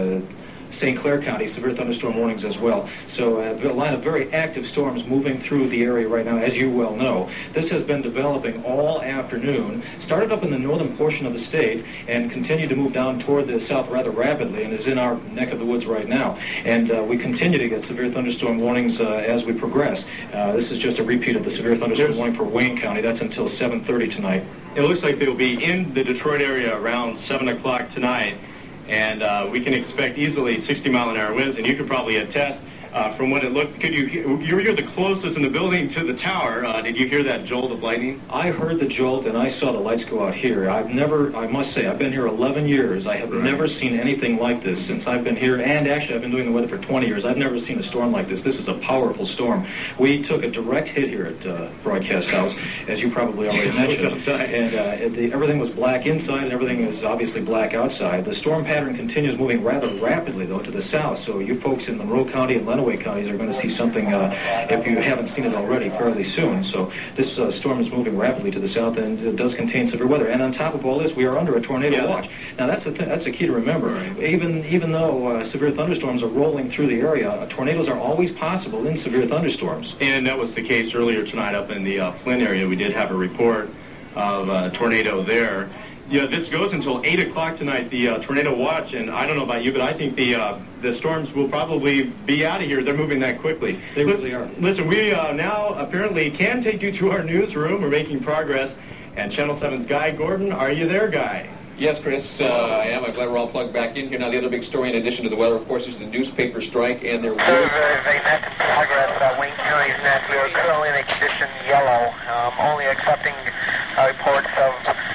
St. Clair County, severe thunderstorm warnings as well. So a line of very active storms moving through the area right now, as you well know. This has been developing all afternoon, started up in the northern portion of the state, and continued to move down toward the south rather rapidly, and is in our neck of the woods right now. And we continue to get severe thunderstorm warnings as we progress. This is just a repeat of the severe thunderstorm warning for Wayne County. That's until 7:30 tonight. It looks like they'll be in the Detroit area around 7 o'clock tonight. And we can expect easily 60-mile-an-hour winds, and you could probably attest from what it looked. You're the closest in the building to the tower. Did you hear that jolt of lightning? I heard the jolt, and I saw the lights go out here. I must say, I've been here 11 years. I have never seen anything like this since I've been here, and actually I've been doing the weather for 20 years. I've never seen a storm like this. This is a powerful storm. We took a direct hit here at Broadcast House, as you probably already mentioned. And everything was black inside, and everything is obviously black outside. The storm pattern continues moving rather rapidly, though, to the south. So you folks in Monroe County and Lenawee counties are going to see something, if you haven't seen it already, fairly soon. So this storm is moving rapidly to the south, and it does contain severe weather. And on top of all this, we are under a tornado watch. Now, that's a key to remember. Even though severe thunderstorms are rolling through the area, tornadoes are always possible in severe thunderstorms. And that was the case earlier tonight up in the Flint area. We did have a report of a tornado there. Yeah, this goes until 8 o'clock tonight, the tornado watch, and I don't know about you, but I think the storms will probably be out of here. They're moving that quickly. They really are. Listen, we now apparently can take you to our newsroom. We're making progress. And Channel 7's Guy Gordon, are you there, Guy? Yes, Chris, I am. I'm glad we're all plugged back in here. Now, the other big story, in addition to the weather, of course, is the newspaper strike, and there Very net in progress. Wayne County's net. We are currently in a condition yellow, only accepting reports of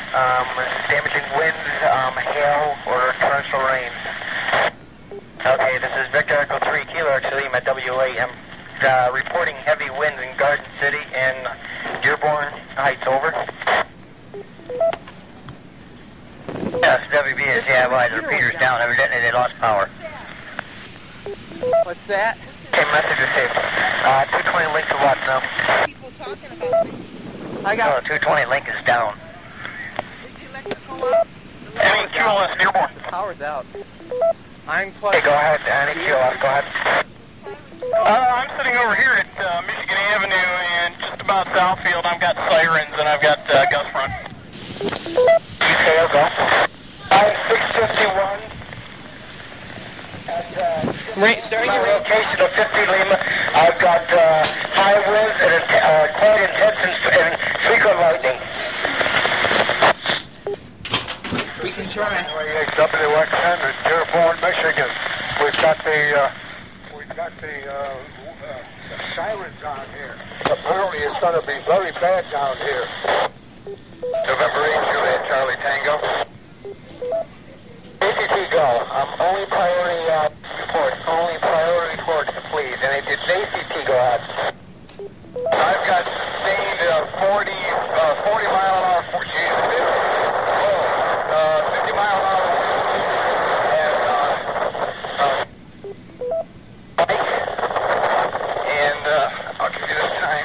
damaging winds, hail, or torrential rain. Okay, this is Victor Echo 3 Kilo X Lima WAM. Reporting heavy winds in Garden City and Dearborn Heights, over. Yes, WBS, yeah, well, the repeater's down. Evidently they lost power. What's that? Okay, message received. 220 link to what now? People talking about me. I got 220 link is down. Is the electrical up? Any QLS Dearborn. the power's out. I'm plugged. Hey, go ahead. Any QLS, go ahead. I'm sitting over here at Michigan Avenue and just about Southfield. I've got sirens and I've got gun front. UKO, go. I'm 651 at Starting my your range. location of 50 Lima. I've got high winds and quite intense and frequent lightning. We can try. WXN, Dearborn, Michigan. We've got the sirens on here. Apparently it's going to be very bad down here. November 8th, Juliet, Charlie Tango. ACT go. Only priority report. Only priority report, please. And it's ACT go ahead. I've got sustained 40 mile an hour. 50 mile an hour. And I'll give you this time.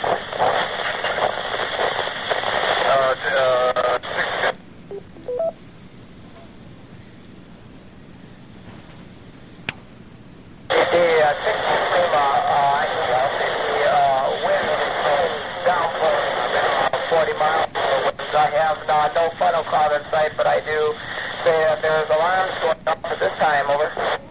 40 miles. I have no funnel cloud in sight, but I do say that there's alarms going off at this time. Over.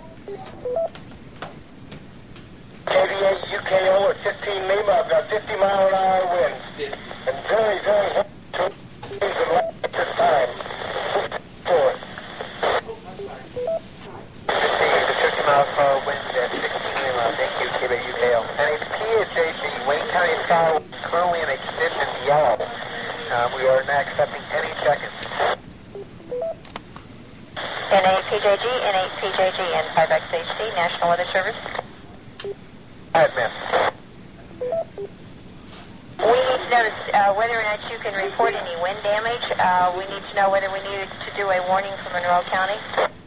KVA UKO at 15 Lima. I've got 50 mile an hour winds. And very, very hot at this time. 4. The 50 miles per hour winds at 16 Lima. Thank you, KVA UKO. And it's PHAC, Wayne County Sky, currently in extended yellow. We are not accepting any check-ins. N8PJG, N8PJG, and 5XHD, National Weather Service. Go ahead, ma'am. We need to know whether or not you can report any wind damage. We need to know whether we need to do a warning for Monroe County.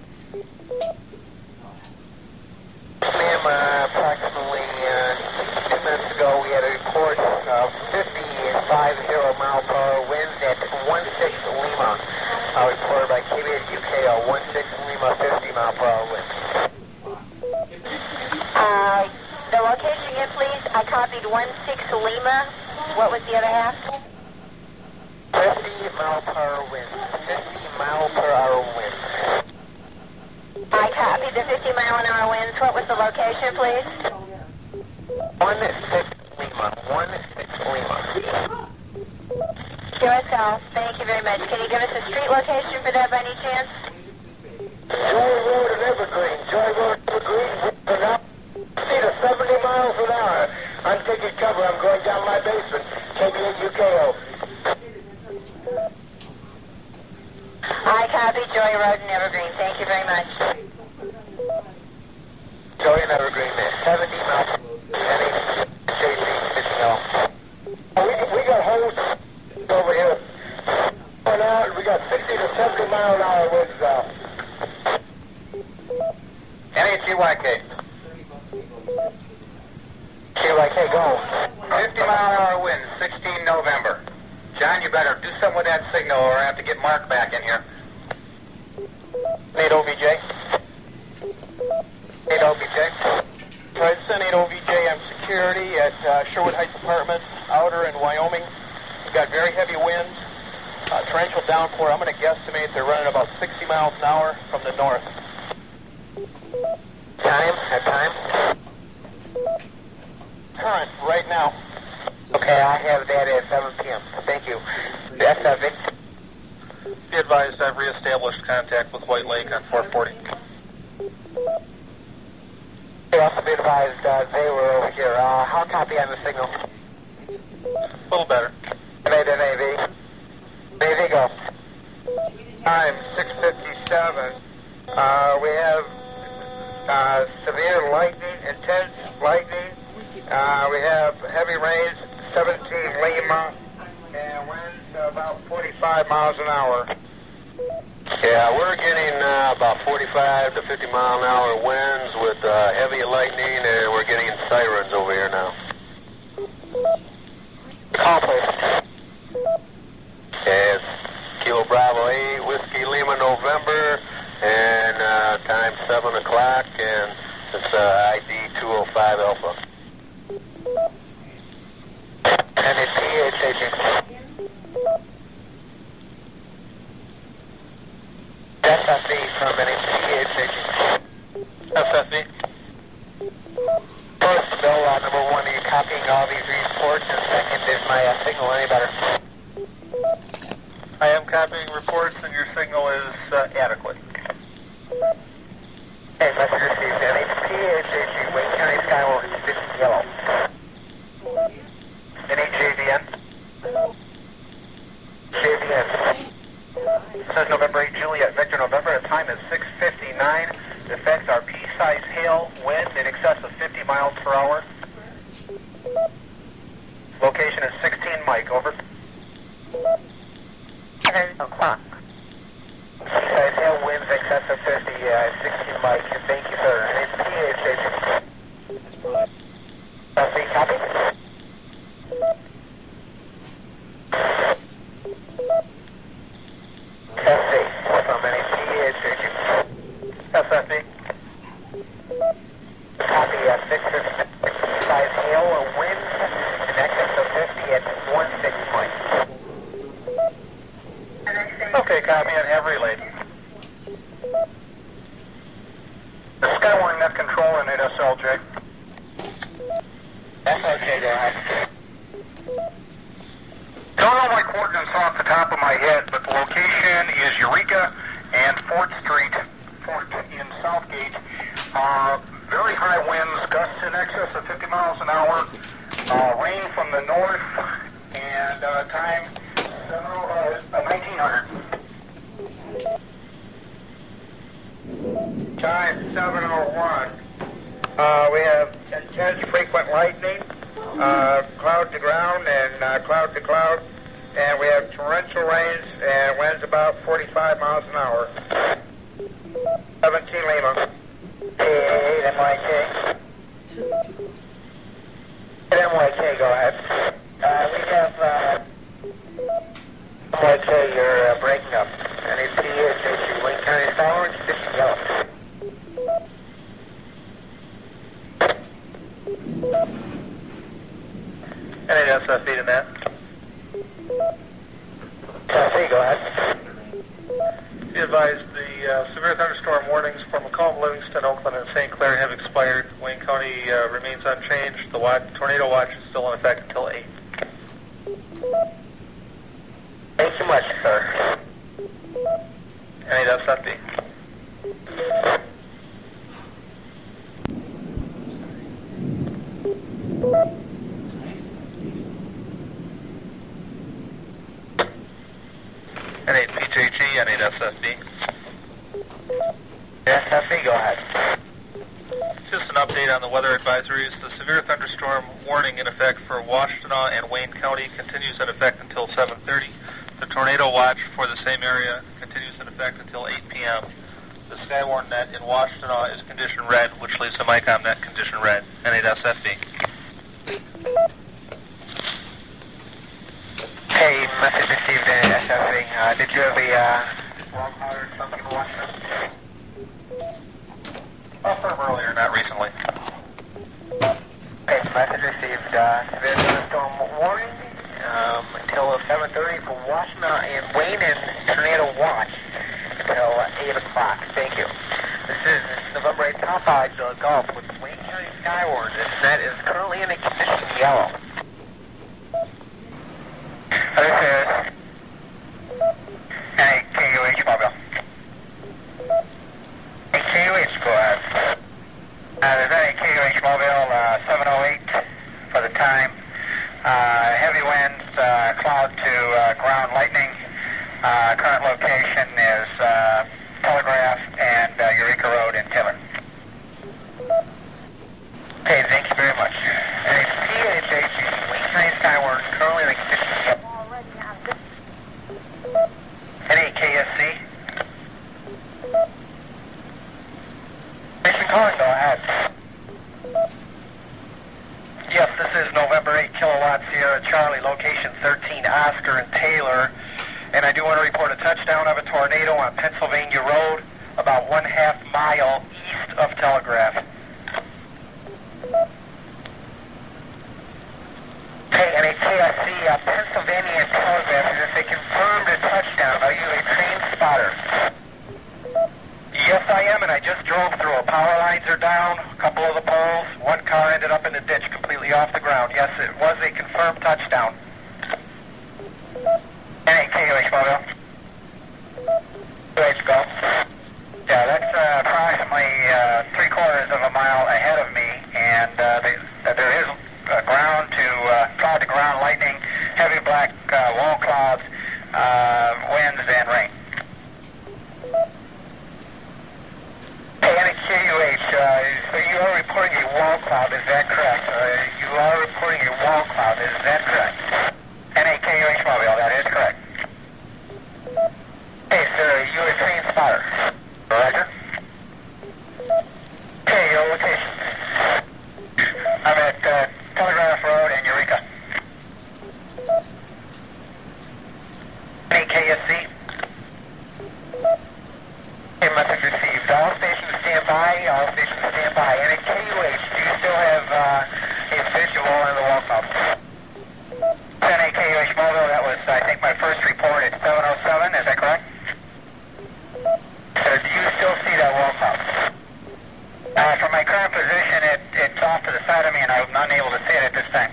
Ma'am, approximately 2 minutes ago, we had a report of 50 mile per hour winds at 16 Lima. Reported by KBS UKO, 16 Lima, 50 mile per hour winds. The location again, please. I copied 16 Lima. What was the other half? 50 mile per hour winds. 50 mile per hour winds. I copied the 50 mile an hour winds. What was the location, please? 16 Lima. 16 Lima. QSL, thank you very much. Can you give us a street location for that by any chance? Joy Road and Evergreen. Joy Road and Evergreen. We're now to 70 miles an hour. I'm taking cover. I'm going down my basement. KBA UKO. I copied Joy Road and Evergreen. Thank you very much. Joy and Evergreen, man. 70 miles. We got holes over here. We got 60 to 70 mile an hour winds out. NATYK. TYK, go. 50 mile an hour winds, 16 November. John, you better do something with that signal or I have to get Mark back in here. 8 OVJ. 8 OVJ. Fredson, 8 OVJ, I'm security at Sherwood Heights Apartments, outer in Wyoming. We've got very heavy winds, torrential downpour. I'm going to guesstimate they're running about 60 miles an hour from the north. Time? Current, right now. Okay, I have that at 7 p.m. Thank you. That's Vic. Be advised, I've reestablished contact with White Lake on 440. They also be advised they were over here. How copy on the signal? A little better. Navy. Navy, go. Time 6:57. We have severe lightning, intense lightning. We have heavy rains, 17 Lima, and winds about 45 miles an hour. Yeah, we're getting about 45 to 50 mile an hour winds with heavy lightning, and we're getting sirens over here now. Call, please. Yes, Kilo Bravo 8, Whiskey Lima November, and time 7 o'clock, and it's ID 205 Alpha. And it's PHH. SFB from an PHH. SFB. First, Bill, number 1, are you copying all these reports? And second, is my signal any better? I am copying reports, and your signal is adequate. Hey, message received. NHPHH, Wayne County Skywalk, condition yellow. NHJVN? JVN. Says November 8, Juliet, Victor November. The time is 6:59. The effects are pea-sized hail, wind in excess of 50 miles per hour. Location is 16 Mike, over. 7 o'clock. Pea-sized hail, winds in excess of 50, 16 Mike. Thank you, sir. And it's PHH. Copy? SC, from any PHH. SFB. Copy, 656. Size hail or winds in excess of 50 at 16 points. Okay, copy, and have relayed. The Skywarn net control and 8SLJ. SLJ, go ahead. Don't know my coordinates off the top of my head, but the location is Eureka and 4th Street, in Southgate. Very high winds, gusts in excess of 50 miles an hour, rain from the north, and time 1900. Time 7:01. We have intense frequent lightning, cloud to ground and cloud to cloud, and we have torrential rains and winds about 45 miles an hour. 17 Lima. 8 MYK. 8 MYK, go ahead. We have MYK, you're breaking up. And it's PHH, Wayne County Skyward, condition yellow. Any SFB to that? SFB, go ahead. Be advised, the severe thunderstorm warnings for Macomb, Livingston, Oakland, and St. Clair have expired. Wayne County remains unchanged. The tornado watch is still in effect until 8. Thank you much, sir. Any SFB? N8 PJG, N8 SFB. SFB, go ahead. Just an update on the weather advisories. The severe thunderstorm warning in effect for Washtenaw and Wayne County continues in effect until 7:30. The tornado watch for the same area continues in effect until 8 p.m. The Skywarn net in Washtenaw is condition red, which leaves the MICOM net condition red. N8 SFB. Hey, message received in SFB. Did you have a warm powder or something in Washington? From earlier, not recently. Okay, message received. Severe thunderstorm warning until 7:30 for Washtenaw and Wayne, and tornado watch until 8 o'clock. Thank you. This is November 8th, Popeye Golf with Wayne County Skyward. This net is currently in a condition yellow. This is KUH Mobile. Hey, KUH, go ahead. There's any KUH Mobile, 708 for the time. Heavy winds, cloud to ground lightning. Current location is Telegraph and Eureka Road in Taylor. Okay, thank you very much. And it's PHH, Wayne County Skyward, currently in a condition yellow. Any KSC? 13 Oscar and Taylor, and I do want to report a touchdown of a tornado on Pennsylvania Road, about 1/2 mile east of Telegraph. Hey, NHKSC, Pennsylvania and Telegraph, is this a confirmed touchdown? Are you a trained spotter? Yes, I am, and I just drove through it. Power lines are down, a couple of the poles. One car ended up in the ditch completely off the ground. Yes, it was a confirmed touchdown. KUH, Mobile. KUH, go. Yeah, that's approximately 3/4 of a mile ahead of me, and there is ground to cloud to ground lightning, heavy black wall clouds, winds, and rain. Hey, KUH, so you are reporting a wall cloud, is that correct? You are reporting a wall cloud, is that correct? KUH Mobile, that is correct. Hey, sir, are you a trained spotter? Roger. Okay, your location. I'm at Telegraph Road in Eureka. KSC. Okay, message received. All stations stand by. All stations stand by. And at KUH, do you still have a visual in the wall cloud? 10 KUH Mobile, that was, I think, my first report at 7:07, is that correct? Sir, do you still see that wall cloud? From my current position, it's off to the side of me, and I'm unable to see it at this time.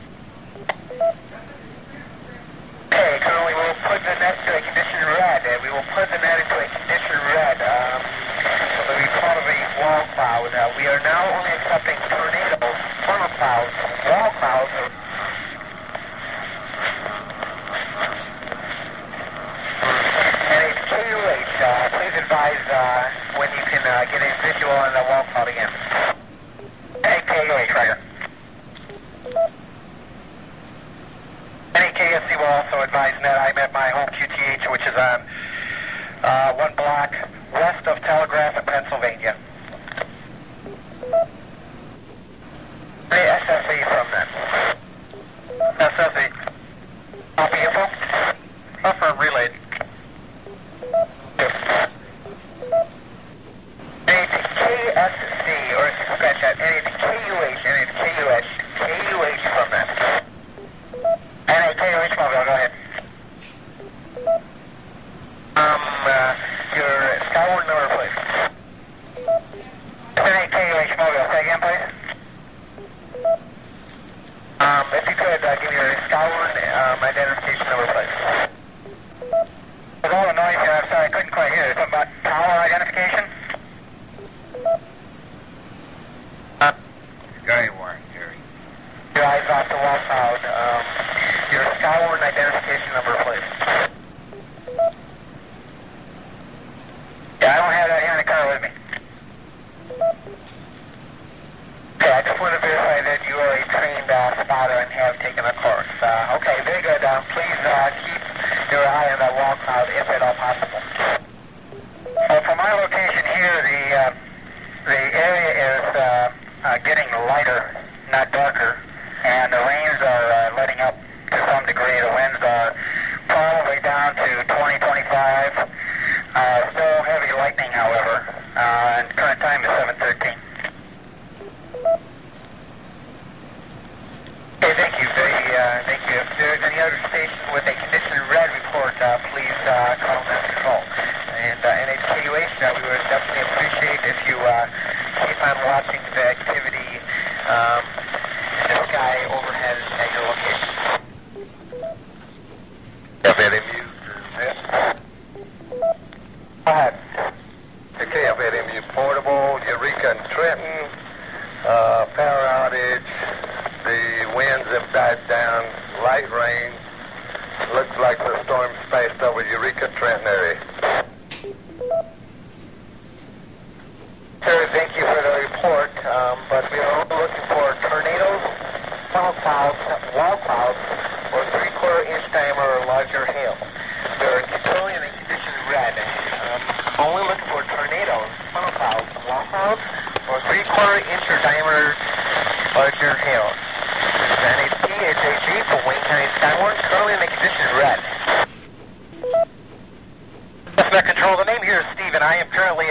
Okay, currently we'll put the net to a condition red. We will put the net into a condition red. So we call it a wall cloud. We are now only accepting tornadoes, funnel clouds, wall clouds. And it's KUH. Please advise when you can get a visual on the wall cloud again. Hey, KUH, Roger. KSC will also advise net I'm at my home QTH, which is on 1 block west of Telegraph in Pennsylvania. SSE from them. SSE. Copy info? Affirm relayed. It's KSC, or it's scratch that, and it's KUH, and it's KUH. KUH from them. KUH Mobile, go ahead. Your Skyward number, please. KUH Mobile, say again, please. If you could, give me your Skyward identification number, please. With all the noise here, I'm sorry, I couldn't quite hear it. Something about tower identification? Skyward, Jerry. Your eyes off the wall cloud. Your Skyward identification number, please. Yeah, I don't have that here in the car with me. Okay, I just want to verify that you are a trained spotter and have taken a course. Okay, very good. Please keep your eye on that wall cloud if at all possible. From my location here, the area is getting lighter, not darker, and the rains are letting up to some degree. The winds are probably down to 20, 25. Still heavy lightning, however. And current time is 7:13. Okay, thank you. Thank you. If there's any other stations with a condition red report, please call Mass Control. And NHKUH, we would definitely appreciate if you keep on watching the activity in the sky overhead at your location. Have any news? Go ahead. Okay, I've had any portable, Eureka and Trenton, power outage, the winds have died down, light rain, looks like the storm's passed over Eureka, Trenton area. Sir, thank you for the report, but we are only looking for tornadoes, funnel clouds, wall clouds, or 3/4 inch diameter or larger hail. They're currently in a condition red. Only looking for tornadoes, funnel clouds, wall clouds, or 3/4 inch or diameter larger hail. This is NHC, HAG for Wayne County Skyward, currently in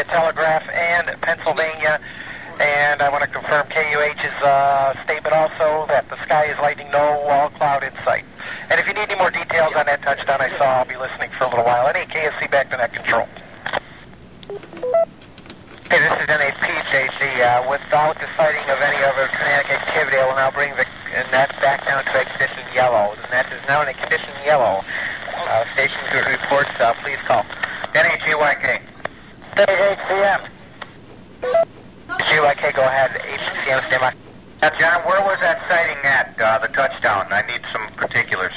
Telegraph and Pennsylvania. And I want to confirm KUH's statement also that the sky is lightning, no wall cloud in sight. And if you need any more details on that touchdown I saw, I'll be listening for a little while. NAKSC back to net control. Hey, this is NAPJG. Without the sighting of any other kinetic activity, I will now bring the net back down to a condition yellow. The net is now in a condition yellow. Stations with reports, please call. NHGYK. 38CM. GYK, go ahead. 8CM, stand by. Now, John, where was that sighting at, the touchdown? I need some particulars.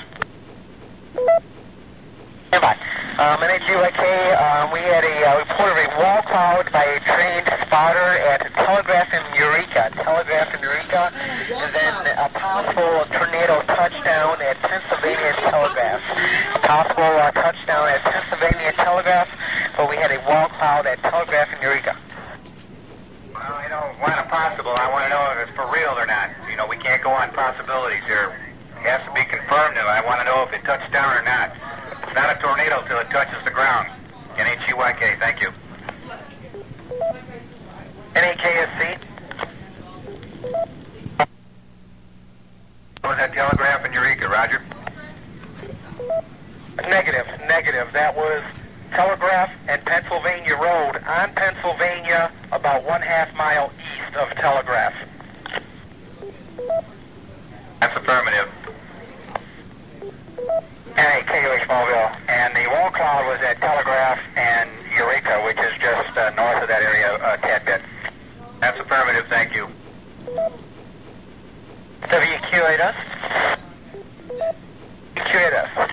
Stand by. NHGYK, we had a report of a wall cloud by a trained spotter at Telegraph in Eureka. And then a possible tornado touchdown at Pennsylvania Telegraph. Touchdown at Pennsylvania Telegraph, but we had a wall cloud at Telegraph in Eureka. Well, I don't want a possible. I want to know if it's for real or not. You know, we can't go on possibilities here. It has to be confirmed. I want to know if it touched down or not. It's not a tornado till it touches the ground. NHGYK, thank you. NAKSC. What was that Telegraph in Eureka, Roger? Negative. That was Telegraph and Pennsylvania Road on Pennsylvania, about 1/2 mile east of Telegraph. That's affirmative. KUH Smallville. And the wall cloud was at Telegraph and Eureka, which is just north of that area a tad bit. That's affirmative, thank you. WQAS. QAS.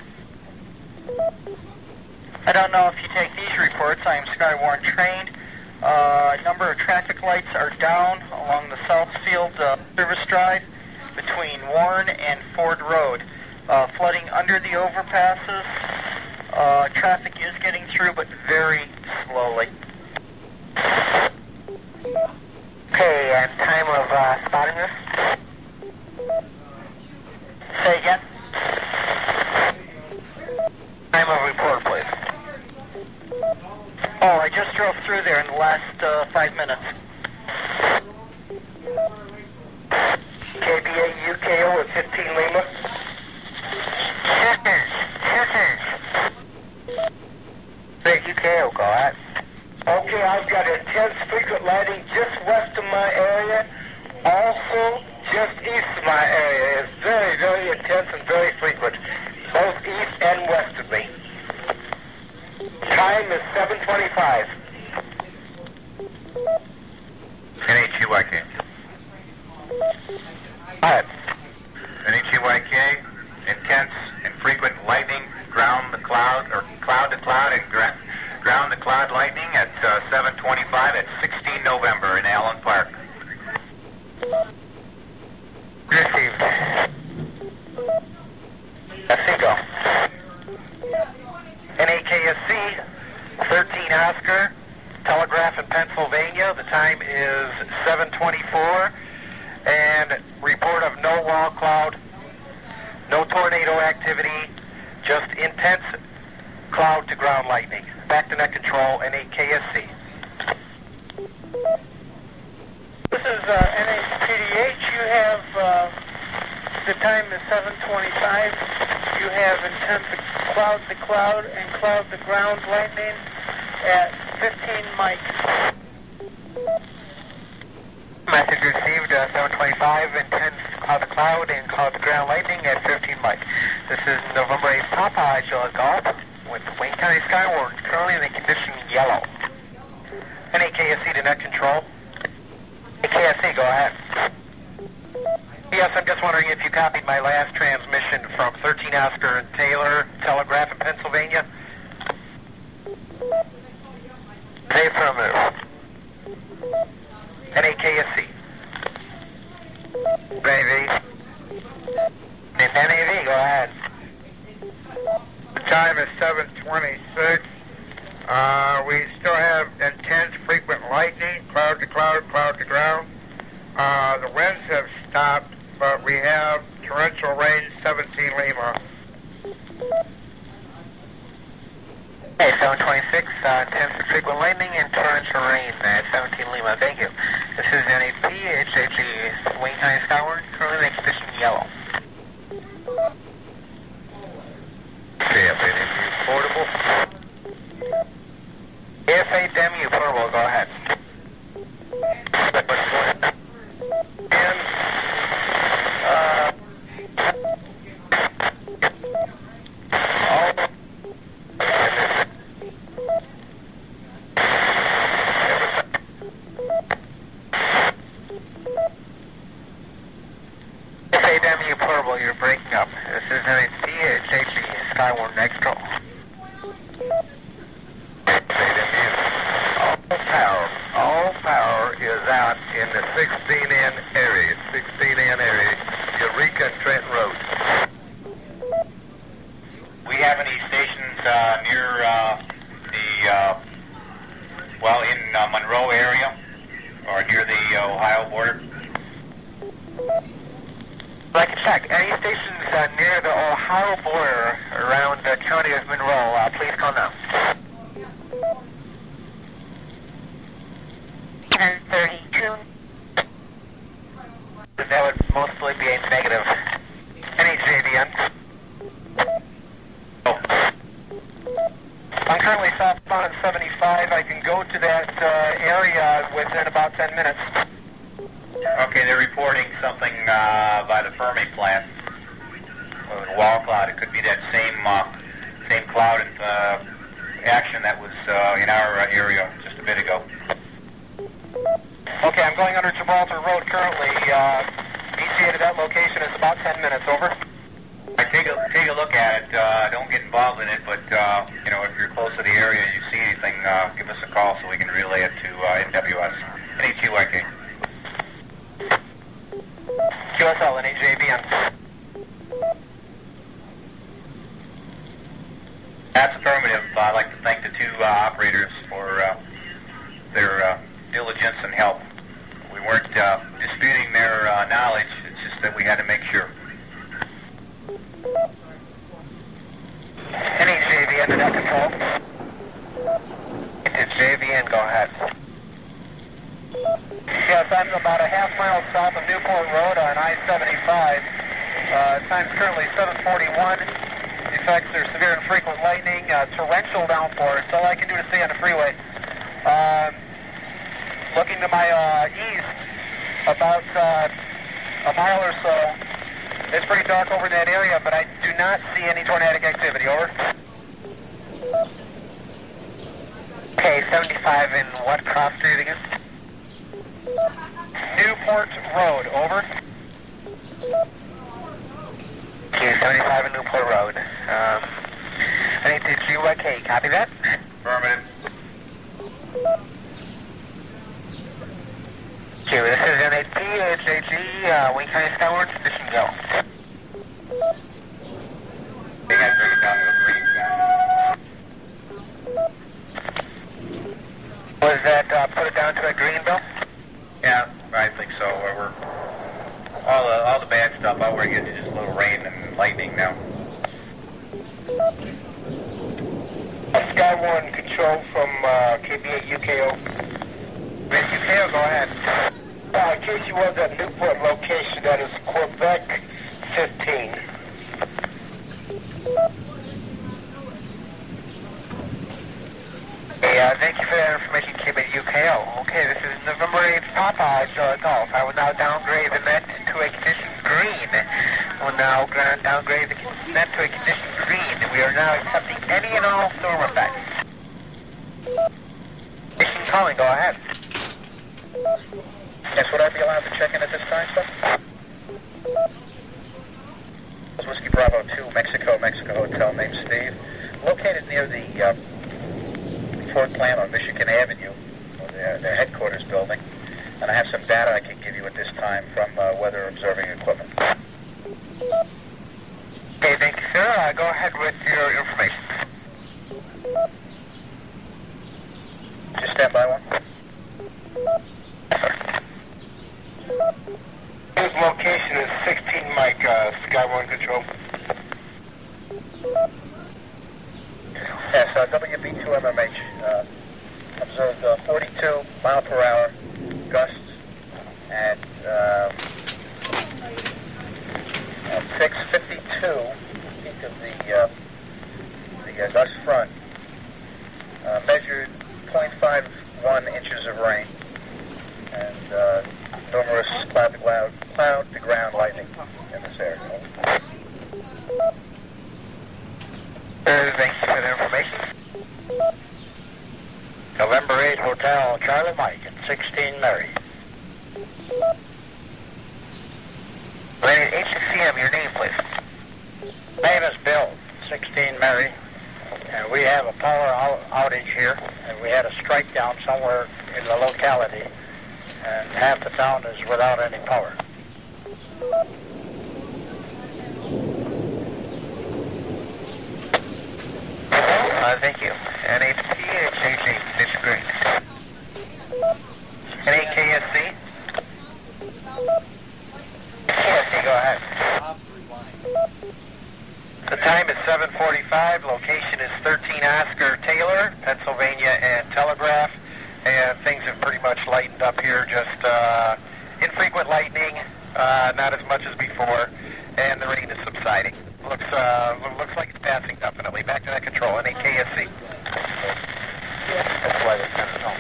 I don't know if you take these reports. I am Skywarn trained. A number of traffic lights are down along the Southfield service drive between Warren and Ford Road. Flooding under the overpasses. Traffic is getting through, but very slowly. Okay, and time of spotting this? Say again? Time of report, please. Oh, I just drove through there in the last 5 minutes. KBA UKO at 15 Lima. Big UKO, go ahead. Okay, I've got intense frequent lighting just west of my area. Also, just east of my area. It's very, very intense and very frequent. Both east and west of me. Time is 7:25. NHGYK. All right. NHGYK, intense and frequent lightning, ground to cloud and ground to cloud lightning at 7:25 at 16 November in Allen Park. Received. Go. NAKSC, 13 Oscar, Telegraph in Pennsylvania. The time is 7:24, and report of no wall cloud, no tornado activity, just intense cloud-to-ground lightning. Back to net control, NAKSC. This is NHPDH. You have, the time is 7:25. You have intense cloud-to-cloud and cloud-to-ground lightning at 15 Mike. Message received, 7:25, intense cloud-to-cloud and cloud-to-ground lightning at 15 Mike. This is November 8th Papa Juliet Golf with Wayne County Skywarn, currently in the condition yellow. NAKSC to net control. NAKSC, go ahead. Yes, I'm just wondering if you copied my last transmission from 13 Oscar and Taylor, Telegraph in Pennsylvania. Say affirmative. NAKSC. NAV. And NAV, go ahead. The time is 7:26. We still have intense frequent lightning, cloud to cloud, cloud to ground. The winds have stopped, but we have torrential rain, 17 Lima. Hey, 726, intense and frequent lightning and torrential rain at 17 Lima. Thank you. This is NAP, HHE, Wayne County Skyward, currently in condition yellow. KFA portable. KFA portable, go ahead. KFA portable, you're breaking up. This is NAP, HHE, Skyward, next control. All power is out in the 16N area, Eureka and Trent Road. We have any stations near in Monroe area or near the Ohio border? I can check. Any stations near the Ohio border around the county of Monroe, please call now. 1032. That would mostly be a negative. Any JVN? I'm currently southbound 75. I can go to that area within about 10 minutes. Okay, they're reporting something by the Fermi plant. Wall cloud. It could be that same cloud action that was in our area just a bit ago. Okay, I'm going under Gibraltar Road currently. ETA to that location is about 10 minutes. Over. Take a look at it. Don't get involved in it, but if you're close to the area and you see anything, give us a call so we can relay it to NWS. NHUIK. QSL, NHJVN. That's affirmative. I'd like to thank the two operators for their diligence and help. We weren't disputing their knowledge, it's just that we had to make sure. NHJVN to that control. Into JVN, go ahead. Yes, I'm about a half mile south of Newport Road on I-75. Time's currently 7:41. The effects are severe and frequent lightning, torrential downpours. That's all I can do to stay on the freeway. Looking to my east, about a mile or so, it's pretty dark over in that area, but I do not see any tornadic activity. Over. Okay, 75 in what cross street again? Newport Road, over. Okay, 75 in Newport Road. I need to GYK, copy that? Affirmative. Okay, this is NAP, HAG, Wayne County Skyward, condition go. They got to bring it down to a green. Was that put it down to a green, Bill? Yeah, I think so. We're all the bad stuff. All we're getting is just a little rain and lightning now. Skywarn control from KB8 UKO. UKO, go ahead. In case you was at Newport location, that is Quebec 15. Hey, thank you for that information, KB8 UKO. Okay, this is November 8th Papa Golf. I will now downgrade the net to a condition green. I will now downgrade the net to a condition green. We are now accepting any and all storm effects. Station calling, go ahead. Yes, would I be allowed to check in at this time, sir? Whiskey Bravo 2, Mexico Hotel, named Steve. Located near the Ford plant on Michigan Avenue, their headquarters building. And I have some data I can give you at this time from weather observing equipment. Okay, thank you, sir. Go ahead with your information. Just stand by one. His location is 16 Mike, Skywarn Control. Yes, WB2MMH observed 42 mile per hour gusts at 6:52 peak of the gust front. Measured 0.51 inches of rain and numerous cloud-to-ground lightning in this area. Thank you for the information. November 8 Hotel Charlie Mike at 16 Mary. HCM, your name, please. My name is Bill, 16 Mary, and we have a power outage here, and we had a strike down somewhere in the locality, and half the town is without any power. Thank you. NHPHHA, disagree. NAKSC? KSC, go ahead. The time is 7:45. Location is 13 Oscar Taylor, Pennsylvania and Telegraph. And things have pretty much lightened up here. Just infrequent lightning, not as much as before, and the rain is subsiding. Looks like it's passing definitely. Back to that control. NAKSC. That's why they sent it home.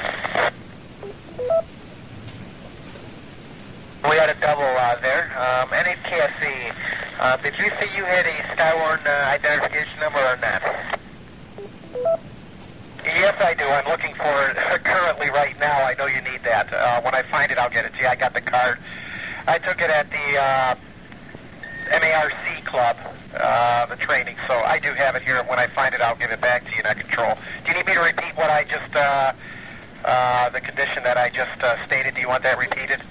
We had a double there. NAKSC, did you say you had a Skywarn identification number or not? Yes, I do. I'm looking for it currently right now. I know you need that. When I find it, I'll get it to you. I got the card. I took it at the MARC club, the training, so I do have it here. When I find it, I'll give it back to you, not control. Do you need me to repeat what I just, the condition that I just stated? Do you want that repeated?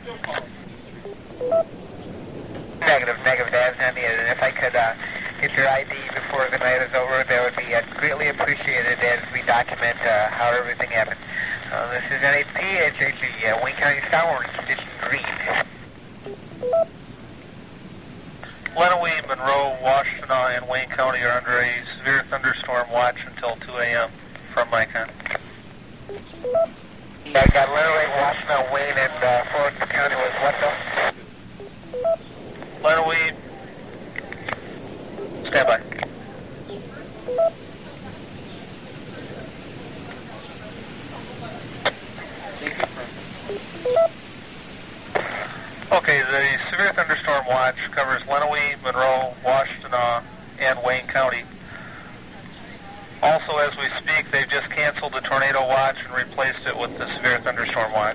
Negative, Dad. I mean, if I could get your ID before the night is over, that would be greatly appreciated as we document how everything happened. This is NAPHHE, Wayne County Skywarn, condition green. Lenawee, Monroe, Washtenaw, and Wayne County are under a severe thunderstorm watch until 2 a.m. from Micon. I got Lenawee, Washtenaw, Wayne, and Forest County was what though? Lenawee, stand by. Okay, the severe thunderstorm watch covers Lenawee, Monroe, Washtenaw, and Wayne County. Also, as we speak, they've just canceled the tornado watch and replaced it with the severe thunderstorm watch.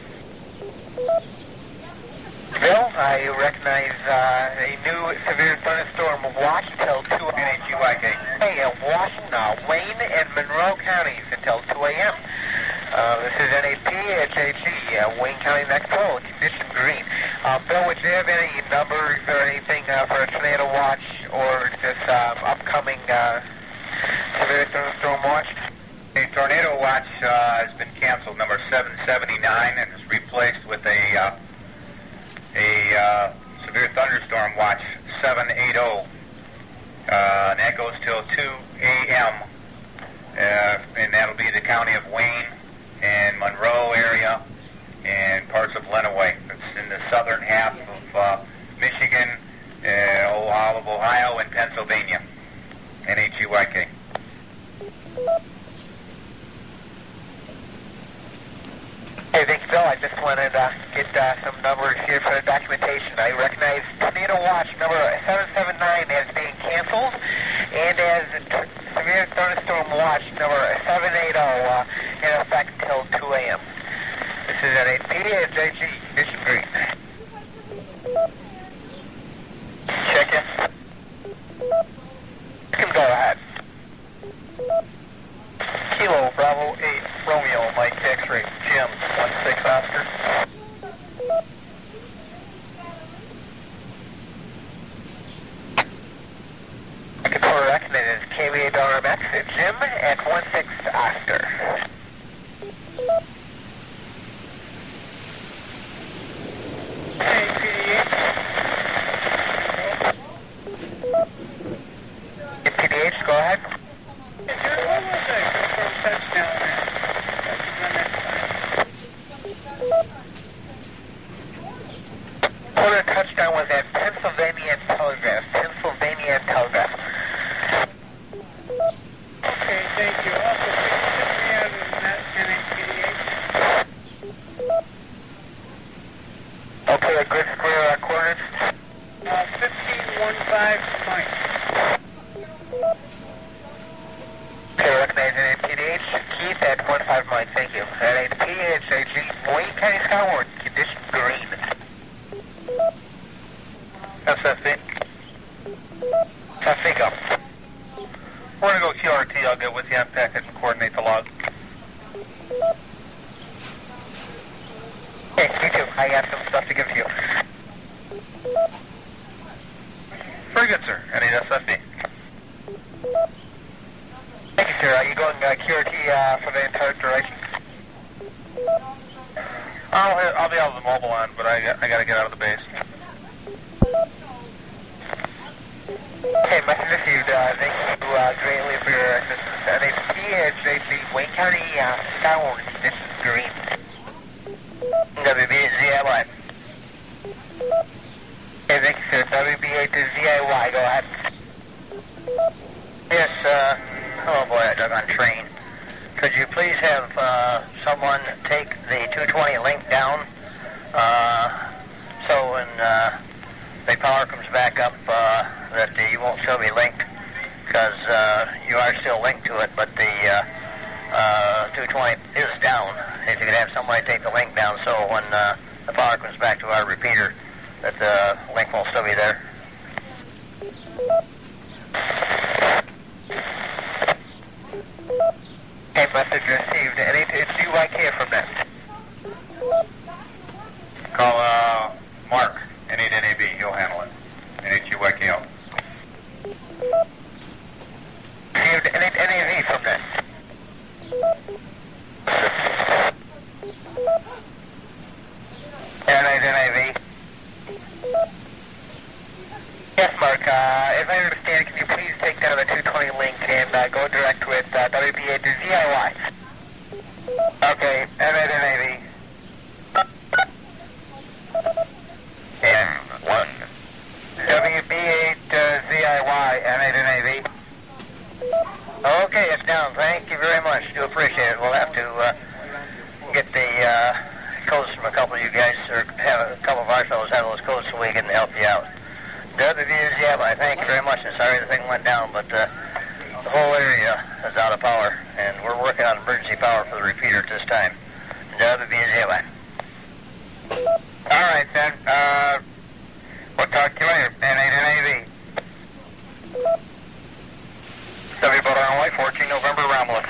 Bill, I recognize a new severe thunderstorm watch until 2 a.m. Hey, Washtenaw, Wayne, and Monroe counties until 2 a.m. This is NAPHHE, Wayne County, Mexico, condition green. Bill, would you have any numbers or anything for a tornado watch or this upcoming severe thunderstorm watch? A tornado watch has been canceled, number 779, and is replaced with a severe thunderstorm watch 780, and that goes till 2 a.m., and that'll be the county of Wayne and Monroe area and parts of Lenawee. It's in the southern half of Michigan, all of Ohio, and Pennsylvania. NHUYK. Hey, thank you, Bill. I just wanted to get some numbers here for the documentation. I recognize tornado watch number 779 as being canceled, and as severe thunderstorm watch number 780 in effect until 2 a.m. This is at NAPHHE, condition green. Check in. You can go ahead. Kilo, Bravo 8, Romeo, Mike X-ray, Jim, 16 Oscar. Correct, that is KVA$Max, Jim at 16 Oscar. Hey, PDH. PDH, go ahead. Is there, what was Thank you. Also, could you put me on that NHPDH? Okay, a good square coordinates? 1515 Mike. Okay, recognize NHPDH. Keith at 15 Mike, thank you. NHPDH, Wayne County Skyward, condition green. SFB. SFB, go. We're going to go QRT. I'll get with you on packet and coordinate the log. Hey, me too. I got some stuff to give to you. Very good, sir. I need SFB. Thank you, sir. Are you going QRT for the entire duration? I'll be out of the mobile on, but I got to get out of the base. Okay, message received. Thank you greatly for your assistance. NHPDH, Wayne County Skyward, condition green. WBZIY. Okay, thank you, sir. WB8ZIY, go ahead. Yes, oh boy, I dug on train. Could you please have someone take the 220 link down so when the power comes back up that you won't still be linked, because you are still linked to it, but the 220 is down. If you could have somebody take the link down so when the power comes back to our repeater that the link won't still be there. Okay, message received. It's UYK from that. Call Mark, N8NAB. He'll handle it. NHUYKO. Received NAV from that. NAV. Yes, Mark. If I understand, can you please take down the 220 link and go direct with WBA to ZIY? Okay, NAV. N1. WB8 ZIY, N8NAV. Okay, it's down. Thank you very much. Do appreciate it. We'll have to get the codes from a couple of you guys, or have a couple of our fellows have those codes so we can help you out. WBZIY, thank you very much. I'm sorry the thing went down, but the whole area is out of power, and we're working on emergency power for the repeater at this time. WBZIY. All right, then. We'll talk to you later. N8NAV. W-Boat Runway, 14 November, Romulus.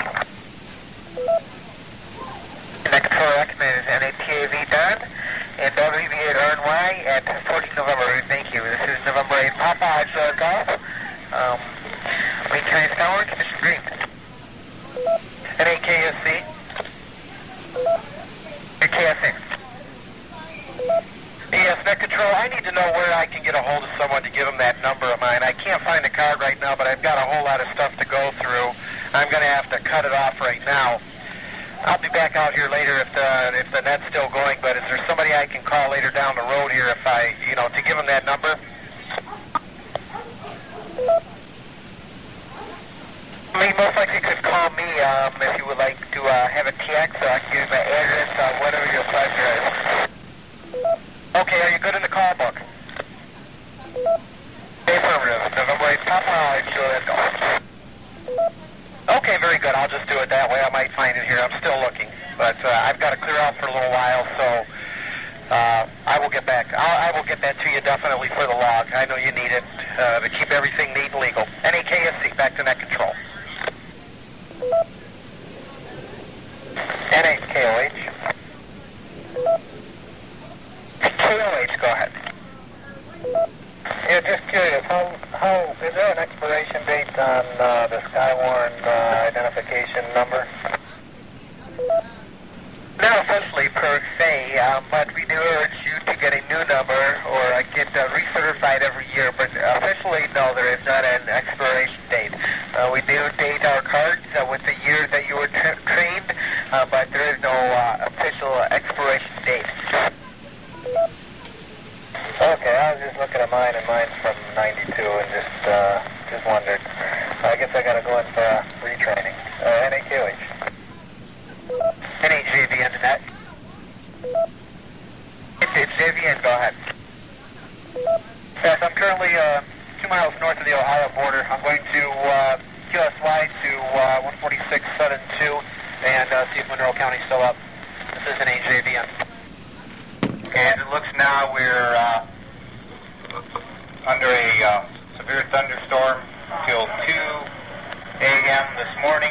Next correct is NATAV done, and WB8 RNY at 14 November. Thank you. This is November 8 Papa Golf. Wayne County Skyward, condition green. NAKSC. KSC. Yes, Net Control, I need to know where I can get a hold of someone to give them that number of mine. I can't find the card right now, but I've got a whole lot of stuff to go through. I'm going to have to cut it off right now. I'll be back out here later if the net's still going, but is there somebody I can call later down the road here if I, to give them that number? Most likely could call me if you would like to have a TX, so I can give you my address, whatever your pleasure is. Okay, are you good in the call book? Affirmative. November 8 Papa, sure that's all. Okay, very good. I'll just do it that way. I might find it here. I'm still looking. But I've got to clear out for a little while, so I will get back. I will get that to you definitely for the log. I know you need it to keep everything neat and legal. NAKSC, back to Net Control. NAKOH. KOH, go ahead. Yeah, just curious, how is there an expiration date on the Skywarn identification number? Not officially per se, but we do urge you to get a new number or get recertified every year. But officially, no, there is not an expiration date. We do date our cards with the year that you were trained, but there is no official expiration date. Okay, I was just looking at mine, and mine's from '92, and just wondered. I guess I got to go in for retraining. NAQH. NHJVN to that. It's JVN, go ahead. Yes, I'm currently 2 miles north of the Ohio border. I'm going to QSY to 146.72 and see if Monroe County's still up. This is NHJVN. And it looks now we're under a severe thunderstorm till 2 a.m. this morning.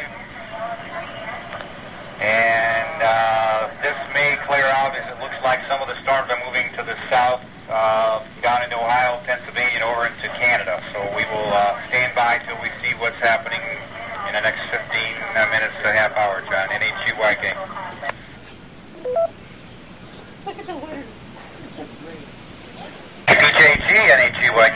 And this may clear out as it looks like some of the storms are moving to the south, down into Ohio, Pennsylvania, and over into Canada. So we will stand by till we see what's happening in the next 15 minutes to a half hour, John. NHGYK. Look at the wind. BJG, NHGYK.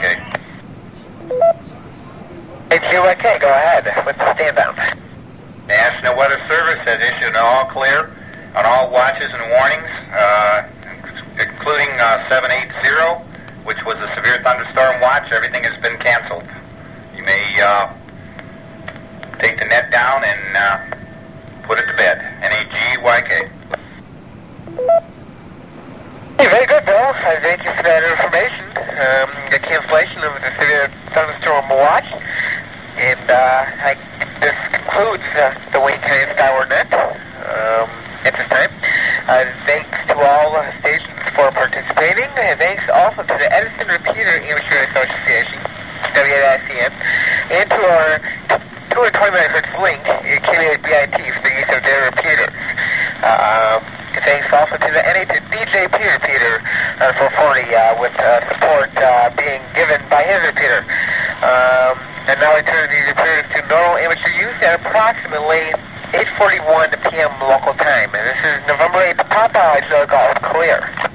NHGYK, go ahead. What's the stand down? National Weather Service has issued an all clear on all watches and warnings, including 780, which was a severe thunderstorm watch. Everything has been canceled. You may take the net down and put it to bed. NAGYK. Hey, very good, Bill. Thank you for that information. The cancellation of the severe thunderstorm watch. And this concludes the Wayne County Skyward Net at this time. Thanks to all stations for participating. Thanks also to the Edison Repeater Amateur Association, WICN, and to our 220 MHz link, KBIT, for the use of their repeaters. Thanks also to the DJ Peter 440 with support being given by his repeater. And now we turn these repeaters to normal amateur use at approximately 8:41 p.m. local time. And this is November 8th, Popeyes, Golf Clear.